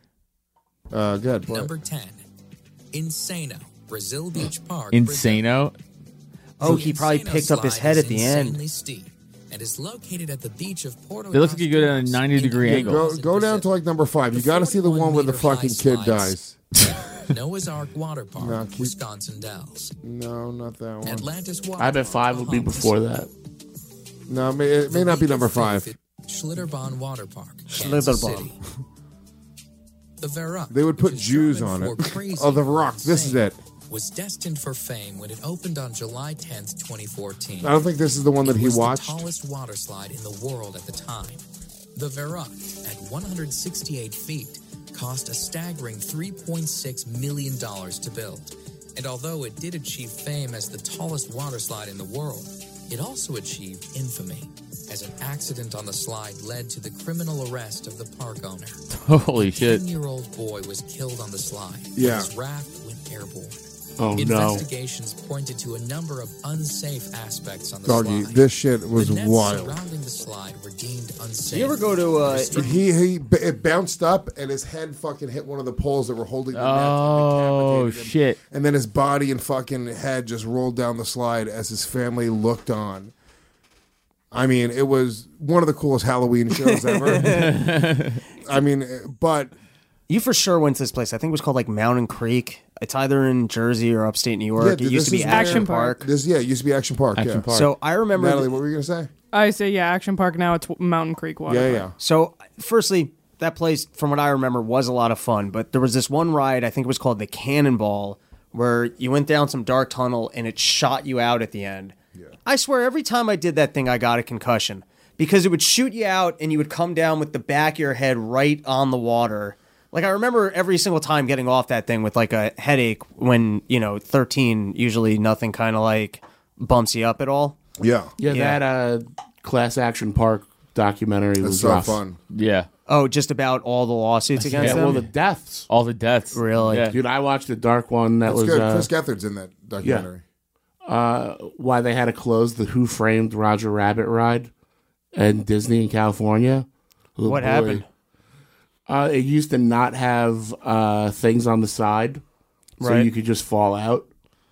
Uh, good. What? Number ten, Insano, Brazil Beach Park. Insano. Oh, The he probably Insano picked up his slide head is at the end. insanely steep and is located at the beach of Porto. It looks like you go down a ninety degree Yeah, angle. go go down to like number five. You got to see the one where the fucking kid dies. Noah's Ark Water Park, No, keep- Wisconsin Dells. No, not that one. Atlantis Water I bet Park, five would be Bahamas. before that. No, it may, it may not be number five. Schlitterbahn Water Park, Kansas Schlitterbahn. City. The Verruc, They would put which is Jews German on for it. crazy Oh, the or Rock. This is insane, it. was destined for fame when it opened on July tenth, twenty fourteen. I don't think this is the one that It he was watched. the tallest water slide in the world at the time. The Verruc, at one hundred sixty-eight feet, cost a staggering three point six million dollars to build. And although it did achieve fame as the tallest water slide in the world, it also achieved infamy, as an accident on the slide led to the criminal arrest of the park owner. Holy A shit. ten-year-old boy was killed on the slide. Yeah. And his raft went airborne. Oh, no. Investigations pointed to a number of unsafe aspects on the Doggy, slide. this shit was the nets wild. surrounding the slide were deemed unsafe. Do you ever go to uh, He he it bounced up and his head fucking hit one of the poles that were holding the net. and Oh decapitated him. shit. And then his body and fucking head just rolled down the slide as his family looked on. I mean, it was one of the coolest Halloween shows ever. I mean, but You for sure went to this place. I think it was called like Mountain Creek. It's either in Jersey or upstate New York. yeah, it dude, used to this be is Action where- Park. This yeah, it used to be Action Park. Action yeah. Park. So I remember. Natalie, what were you gonna say? I say yeah, Action Park. Now it's Mountain Creek Water Yeah, Park. yeah. So, firstly, that place, from what I remember, was a lot of fun. But there was this one ride, I think it was called the Cannonball, where you went down some dark tunnel and it shot you out at the end. Yeah. I swear, every time I did that thing, I got a concussion. Because it would shoot you out and you would come down with the back of your head right on the water. Like, I remember every single time getting off that thing with, like, a headache when, you know, thirteen, usually nothing kind of, like, bumps you up at all. Yeah. Yeah, Yeah. that uh, Class Action Park documentary It's was so rough. fun. Yeah. Oh, just about all the lawsuits against Yeah, them? well, the deaths. All the deaths. Really? Yeah. Dude, I watched the dark one that That's was good. uh, Chris Gethard's in that documentary. uh, why they had to close the Who Framed Roger Rabbit ride in Disney in California. Oh, What boy. happened? Uh, it used to not have uh, things on the side, so Right. you could just fall out.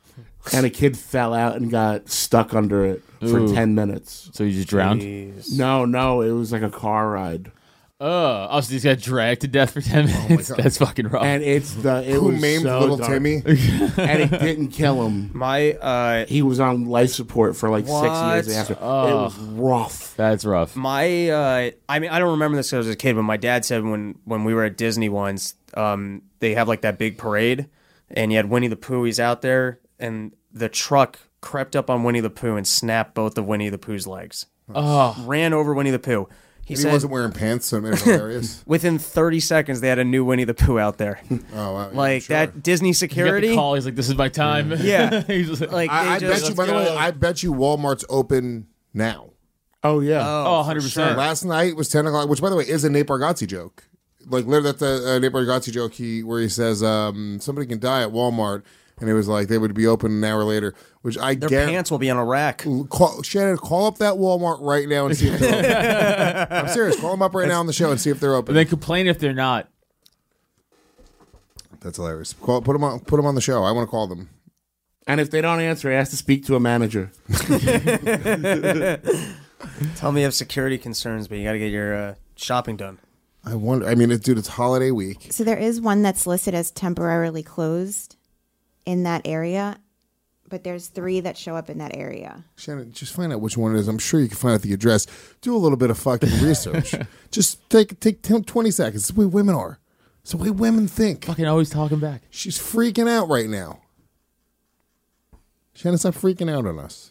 And a kid fell out and got stuck under it for Ooh. ten minutes. So you just drowned? Jeez. No, no, it was like a car ride. Oh, oh, so he's got dragged to death for ten minutes. God. That's fucking rough. And it's the it Who was maimed so little dark. Timmy? And it didn't kill him. My, uh, He was on life support for like What? six years after. It Oh. was rough. That's rough. My, uh, I mean, I don't remember this 'cause I was a kid, but my dad said when, when we were at Disney once, um, they have like that big parade, and you had Winnie the Pooh. He's out there, and the truck crept up on Winnie the Pooh and snapped both of Winnie the Pooh's legs. Oh, Ran over Winnie the Pooh. He He said wasn't wearing pants, so it made it hilarious. within thirty seconds they had a new Winnie the Pooh out there. Oh, wow. yeah, Like sure. that Disney he got security. the call. He's like, "This is my time." Yeah. He's just like, Like I, I they bet just, you, by the let's way, go. I bet you Walmart's open now. Oh yeah. oh, one hundred percent. Last night was ten o'clock, which, by the way, is a Nate Bargatze joke. like literally that's a, a Nate Bargatze joke. He where he says um, somebody can die at Walmart, and it was like they would be open an hour later. Which I Their guarantee. pants will be on a rack. Call, Shannon, call up that Walmart right now and see if they're open. I'm serious. Call them up right now on the show and see if they're open. And then complain if they're not. That's hilarious. Call, put them on. Put them on the show. I want to call them. And if they don't answer, ask to speak to a manager. Tell me you have security concerns, but you got to get your uh, shopping done. I wonder. I mean, it, dude, it's holiday week. So there is one that's listed as temporarily closed in that area, but there's three that show up in that area. Shannon, just find out which one it is. I'm sure you can find out the address. Do a little bit of fucking research. Just take take twenty seconds. It's the way women are. It's the way women think. Fucking always talking back. She's freaking out right now. Shannon, stop freaking out on us.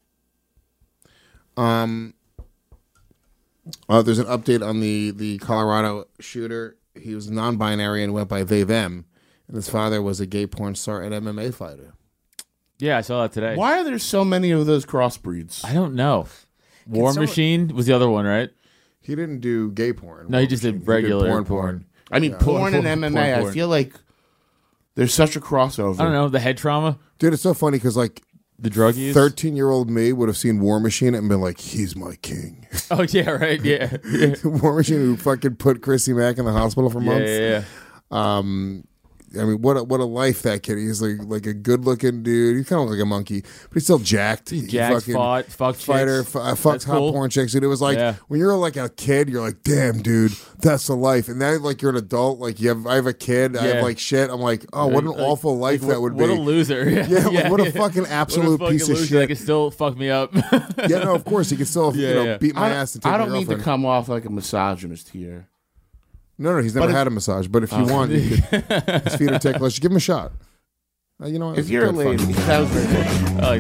Um, uh, there's an update on the, the Colorado shooter. He was non-binary and went by they, them. And his father was a gay porn star and M M A fighter. Yeah, I saw that today. Why are there so many of those crossbreeds? I don't know. War someone- Machine was the other one, right? He didn't do gay porn. No, he just did regular porn, porn. porn. I mean, Yeah. porn, Porn, and porn, M M A, porn, I porn. feel like there's such a crossover. I don't know. The head trauma? Dude, it's so funny because, like, the drug use? thirteen-year-old me would have seen War Machine and been like, he's my king. Oh, yeah, right. Yeah. yeah. War Machine who fucking put Chrissy Mack in the hospital for Yeah, months. yeah, yeah. Um, I mean, what a, what a life that kid. He's like like a good looking dude. He's kind of like a monkey, but he's still jacked. He's He jacked, fucking fought, fucked fighter, chicks. f- uh, That's fucked hot cool. porn chicks. Dude, it was like Yeah. when you're like a kid, you're like, damn, dude, that's the life. And now like you're an adult, like you have, I have a kid, I Yeah. have like shit. I'm like, oh, what an Like- awful life like, that would what be. What a loser. Yeah, Yeah, like, yeah, what a yeah. fucking absolute What a fucking piece of loser. shit. That could still fuck me up. Yeah, no, of course he could still, Yeah, you know, yeah. beat my I, ass and take I my don't mean to girlfriend. come off like a misogynist here. No, no, he's never But if- had a massage. But if you Oh. want, you could, his feet are ticklish. Give him a shot. Uh, you know what? If you're a Good fun. lady, that was very good. I like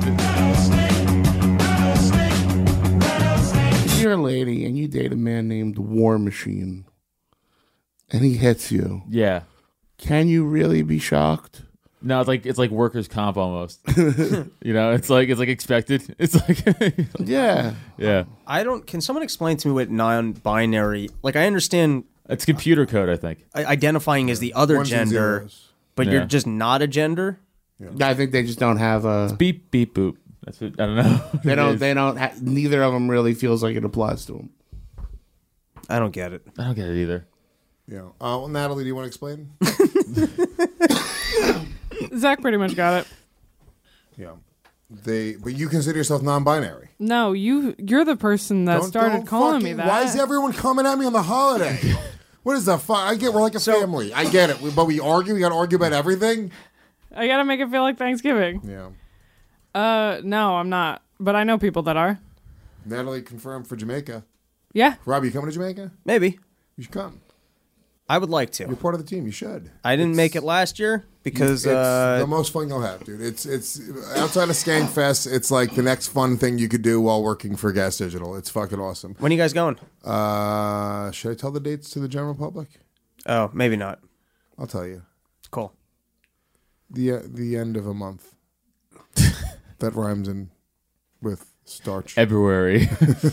that. If you're a lady and you date a man named War Machine, and he hits you, Yeah. can you really be shocked? No, it's like it's like workers' comp almost. You know, it's like it's like expected. It's like Yeah. yeah. I don't. Can someone explain to me what non-binary? Like, I understand It's computer code, I think. i- identifying as the other Ones and gender, zeros. but Yeah. you're just not a gender. I think they just don't have a. Beep beep boop. That's what I don't know. They It don't. is. They don't. Ha- neither of them really feels like it applies to them. I don't get it. I don't get it either. Yeah. Uh, well, Natalie, do you want to explain? Zach pretty much got it. Yeah. They, but you consider yourself non-binary. No, you you're the person that Don't- started don't calling me fucking- that. Why is everyone coming at me on the holiday? What is the fuck? I get we're like a family. I get it, we, but we argue. We got to argue about everything. I gotta make it feel like Thanksgiving. Yeah. Uh, no, I'm not. But I know people that are. Natalie confirmed for Jamaica. Yeah. Rob, you coming to Jamaica? Maybe You should come. I would like to. You're part of the team. You should. I didn't It's- make it last year because it's uh, the most fun you'll have, dude. It's it's outside of Skankfest. It's like the next fun thing you could do while working for Gas Digital. It's fucking awesome. when are you guys going? Uh, should I tell the dates to the general public? Oh, maybe not. I'll tell you. Cool. The uh, the end of a month. That rhymes in with starch. February.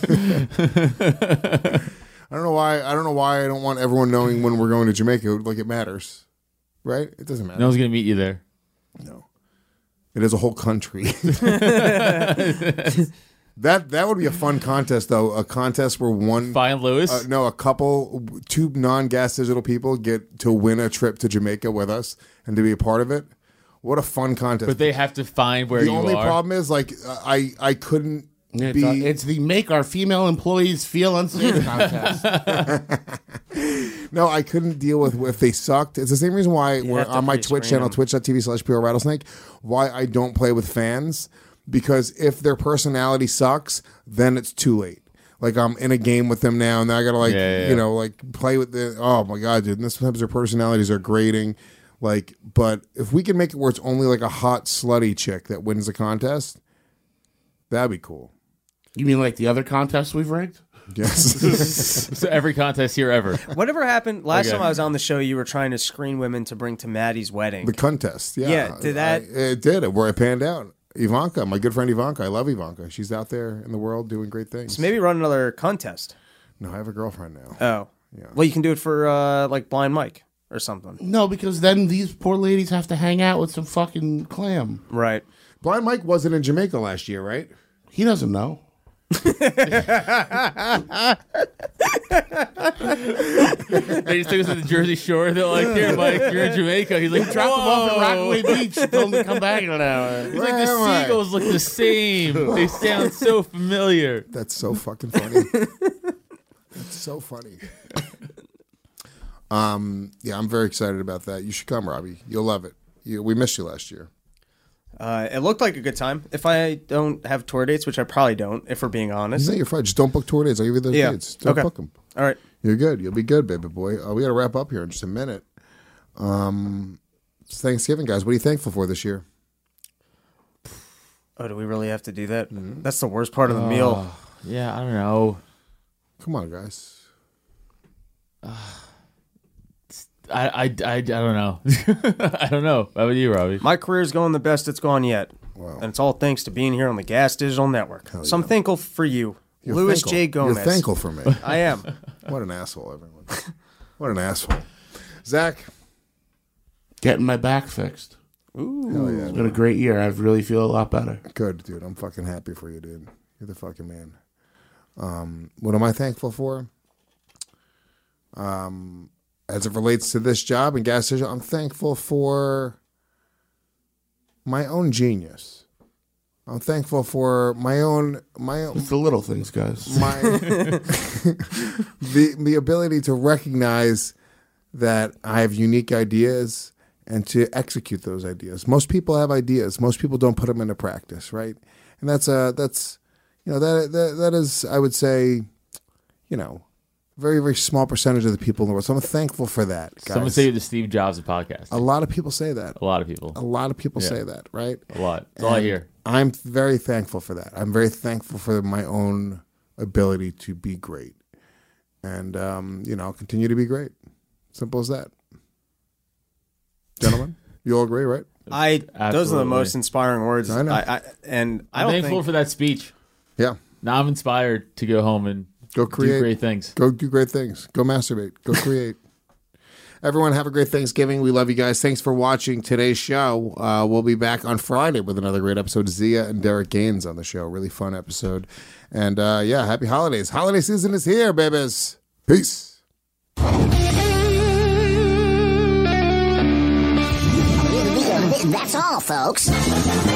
I don't know why. I don't know why I don't want everyone knowing when we're going to Jamaica. Like it matters, right? It doesn't matter. No one's gonna meet you there. No. It is a whole country. That that would be a fun contest, though. A contest where one Find Lewis. Uh, no, a couple, two non-Gas Digital people get to win a trip to Jamaica with us and to be a part of it. What a fun contest! But they have to find where the you only are. problem is, like, I I couldn't It's, be. uh, it's the make our female employees feel unsafe contest. No, I couldn't deal with if they sucked. It's the same reason why You we're have to on my pre-screen Twitch channel, them. twitch.tv slash pure rattlesnake, why I don't play with fans. Because if their personality sucks, then it's too late. Like, I'm in a game with them now, and then I gotta, like, Yeah, yeah, you yeah. know, like, play with the, oh my God, dude. And this sometimes their personalities are grating. Like, but if we can make it where it's only like a hot, slutty chick that wins the contest, that'd be cool. You mean like the other contests we've rigged? Yes. So every contest here ever. Whatever happened last Okay. time I was on the show, you were trying to screen women to bring to Maddie's wedding. The contest, yeah. Yeah, did that- I- it did. Where it panned out. Ivanka, my good friend Ivanka. I love Ivanka. She's out there in the world doing great things. So maybe run another contest. No, I have a girlfriend now. Oh, yeah. Well, you can do it for uh, like Blind Mike or something. No, because then these poor ladies have to hang out with some fucking clam. Right. Blind Mike wasn't in Jamaica last year, right? He doesn't know. They just took us to the Jersey Shore. They're like, here, Mike, you're in Jamaica. He's like, Drop him off at "Whoa." Rockaway Beach. Told him to come back in an hour. He's like, the seagulls look the same. They sound so familiar. That's so fucking funny. That's so funny. Um, yeah, I'm very excited about that. You should come, Robbie. You'll love it. You, we missed you last year. Uh, it looked like a good time. If I don't have tour dates, which I probably don't, if we're being honest. No, you're fine. Just don't book tour dates. I'll give you those Yeah. dates. Don't Okay. book them. All right. You're good. You'll be good, baby boy. Uh, we got to wrap up here in just a minute. Um, it's Thanksgiving, guys. What are you thankful for this year? Oh, do we really have to do that? That's the worst part of the meal. Yeah, I don't know. Come on, guys. I, I, I, I don't know. I don't know. How about you, Robbie? My career's going the best it's gone yet. Wow. And it's all thanks to being here on the Gas Digital Network. So I'm thankful for you, You're Louis thankful. J. Gomez. You're thankful for me. I am. What an asshole, everyone. What an asshole. Zach? Getting my back fixed. Ooh. Hell yeah. It's been a great year. I really feel a lot better. Good, dude. I'm fucking happy for you, dude. You're the fucking man. Um, what am I thankful for? Um, as it relates to this job and Gas Digital, I'm thankful for my own genius. I'm thankful for my own my own. It's the little things, guys. My the the ability to recognize that I have unique ideas and to execute those ideas. Most people have ideas. Most people don't put them into practice, right? And that's uh that's you know that that that is, I would say, you know, very very small percentage of the people in the world. So I'm thankful for that, guys. Someone say you're the Steve Jobs of podcasting. A lot of people say that. A lot of people. A lot of people Yeah. say that, right? A lot. That's all I And hear. I'm very thankful for that. I'm very thankful for my own ability to be great. And, um, you know, I'll continue to be great. Simple as that. Gentlemen, you all agree, right? I Those are the Absolutely. most inspiring words. I know. I, I, and I I'm don't thankful think... for that speech. Yeah. Now I'm inspired to go home and Go create. do great things. Go do great things. Go masturbate. Go create. Everyone have a great Thanksgiving. We love you guys. Thanks for watching today's show. Uh, we'll be back on Friday with another great episode. Zia and Derek Gaines on the show. Really fun episode. And uh, yeah, happy holidays. Holiday season is here, babies. Peace. That's all, folks.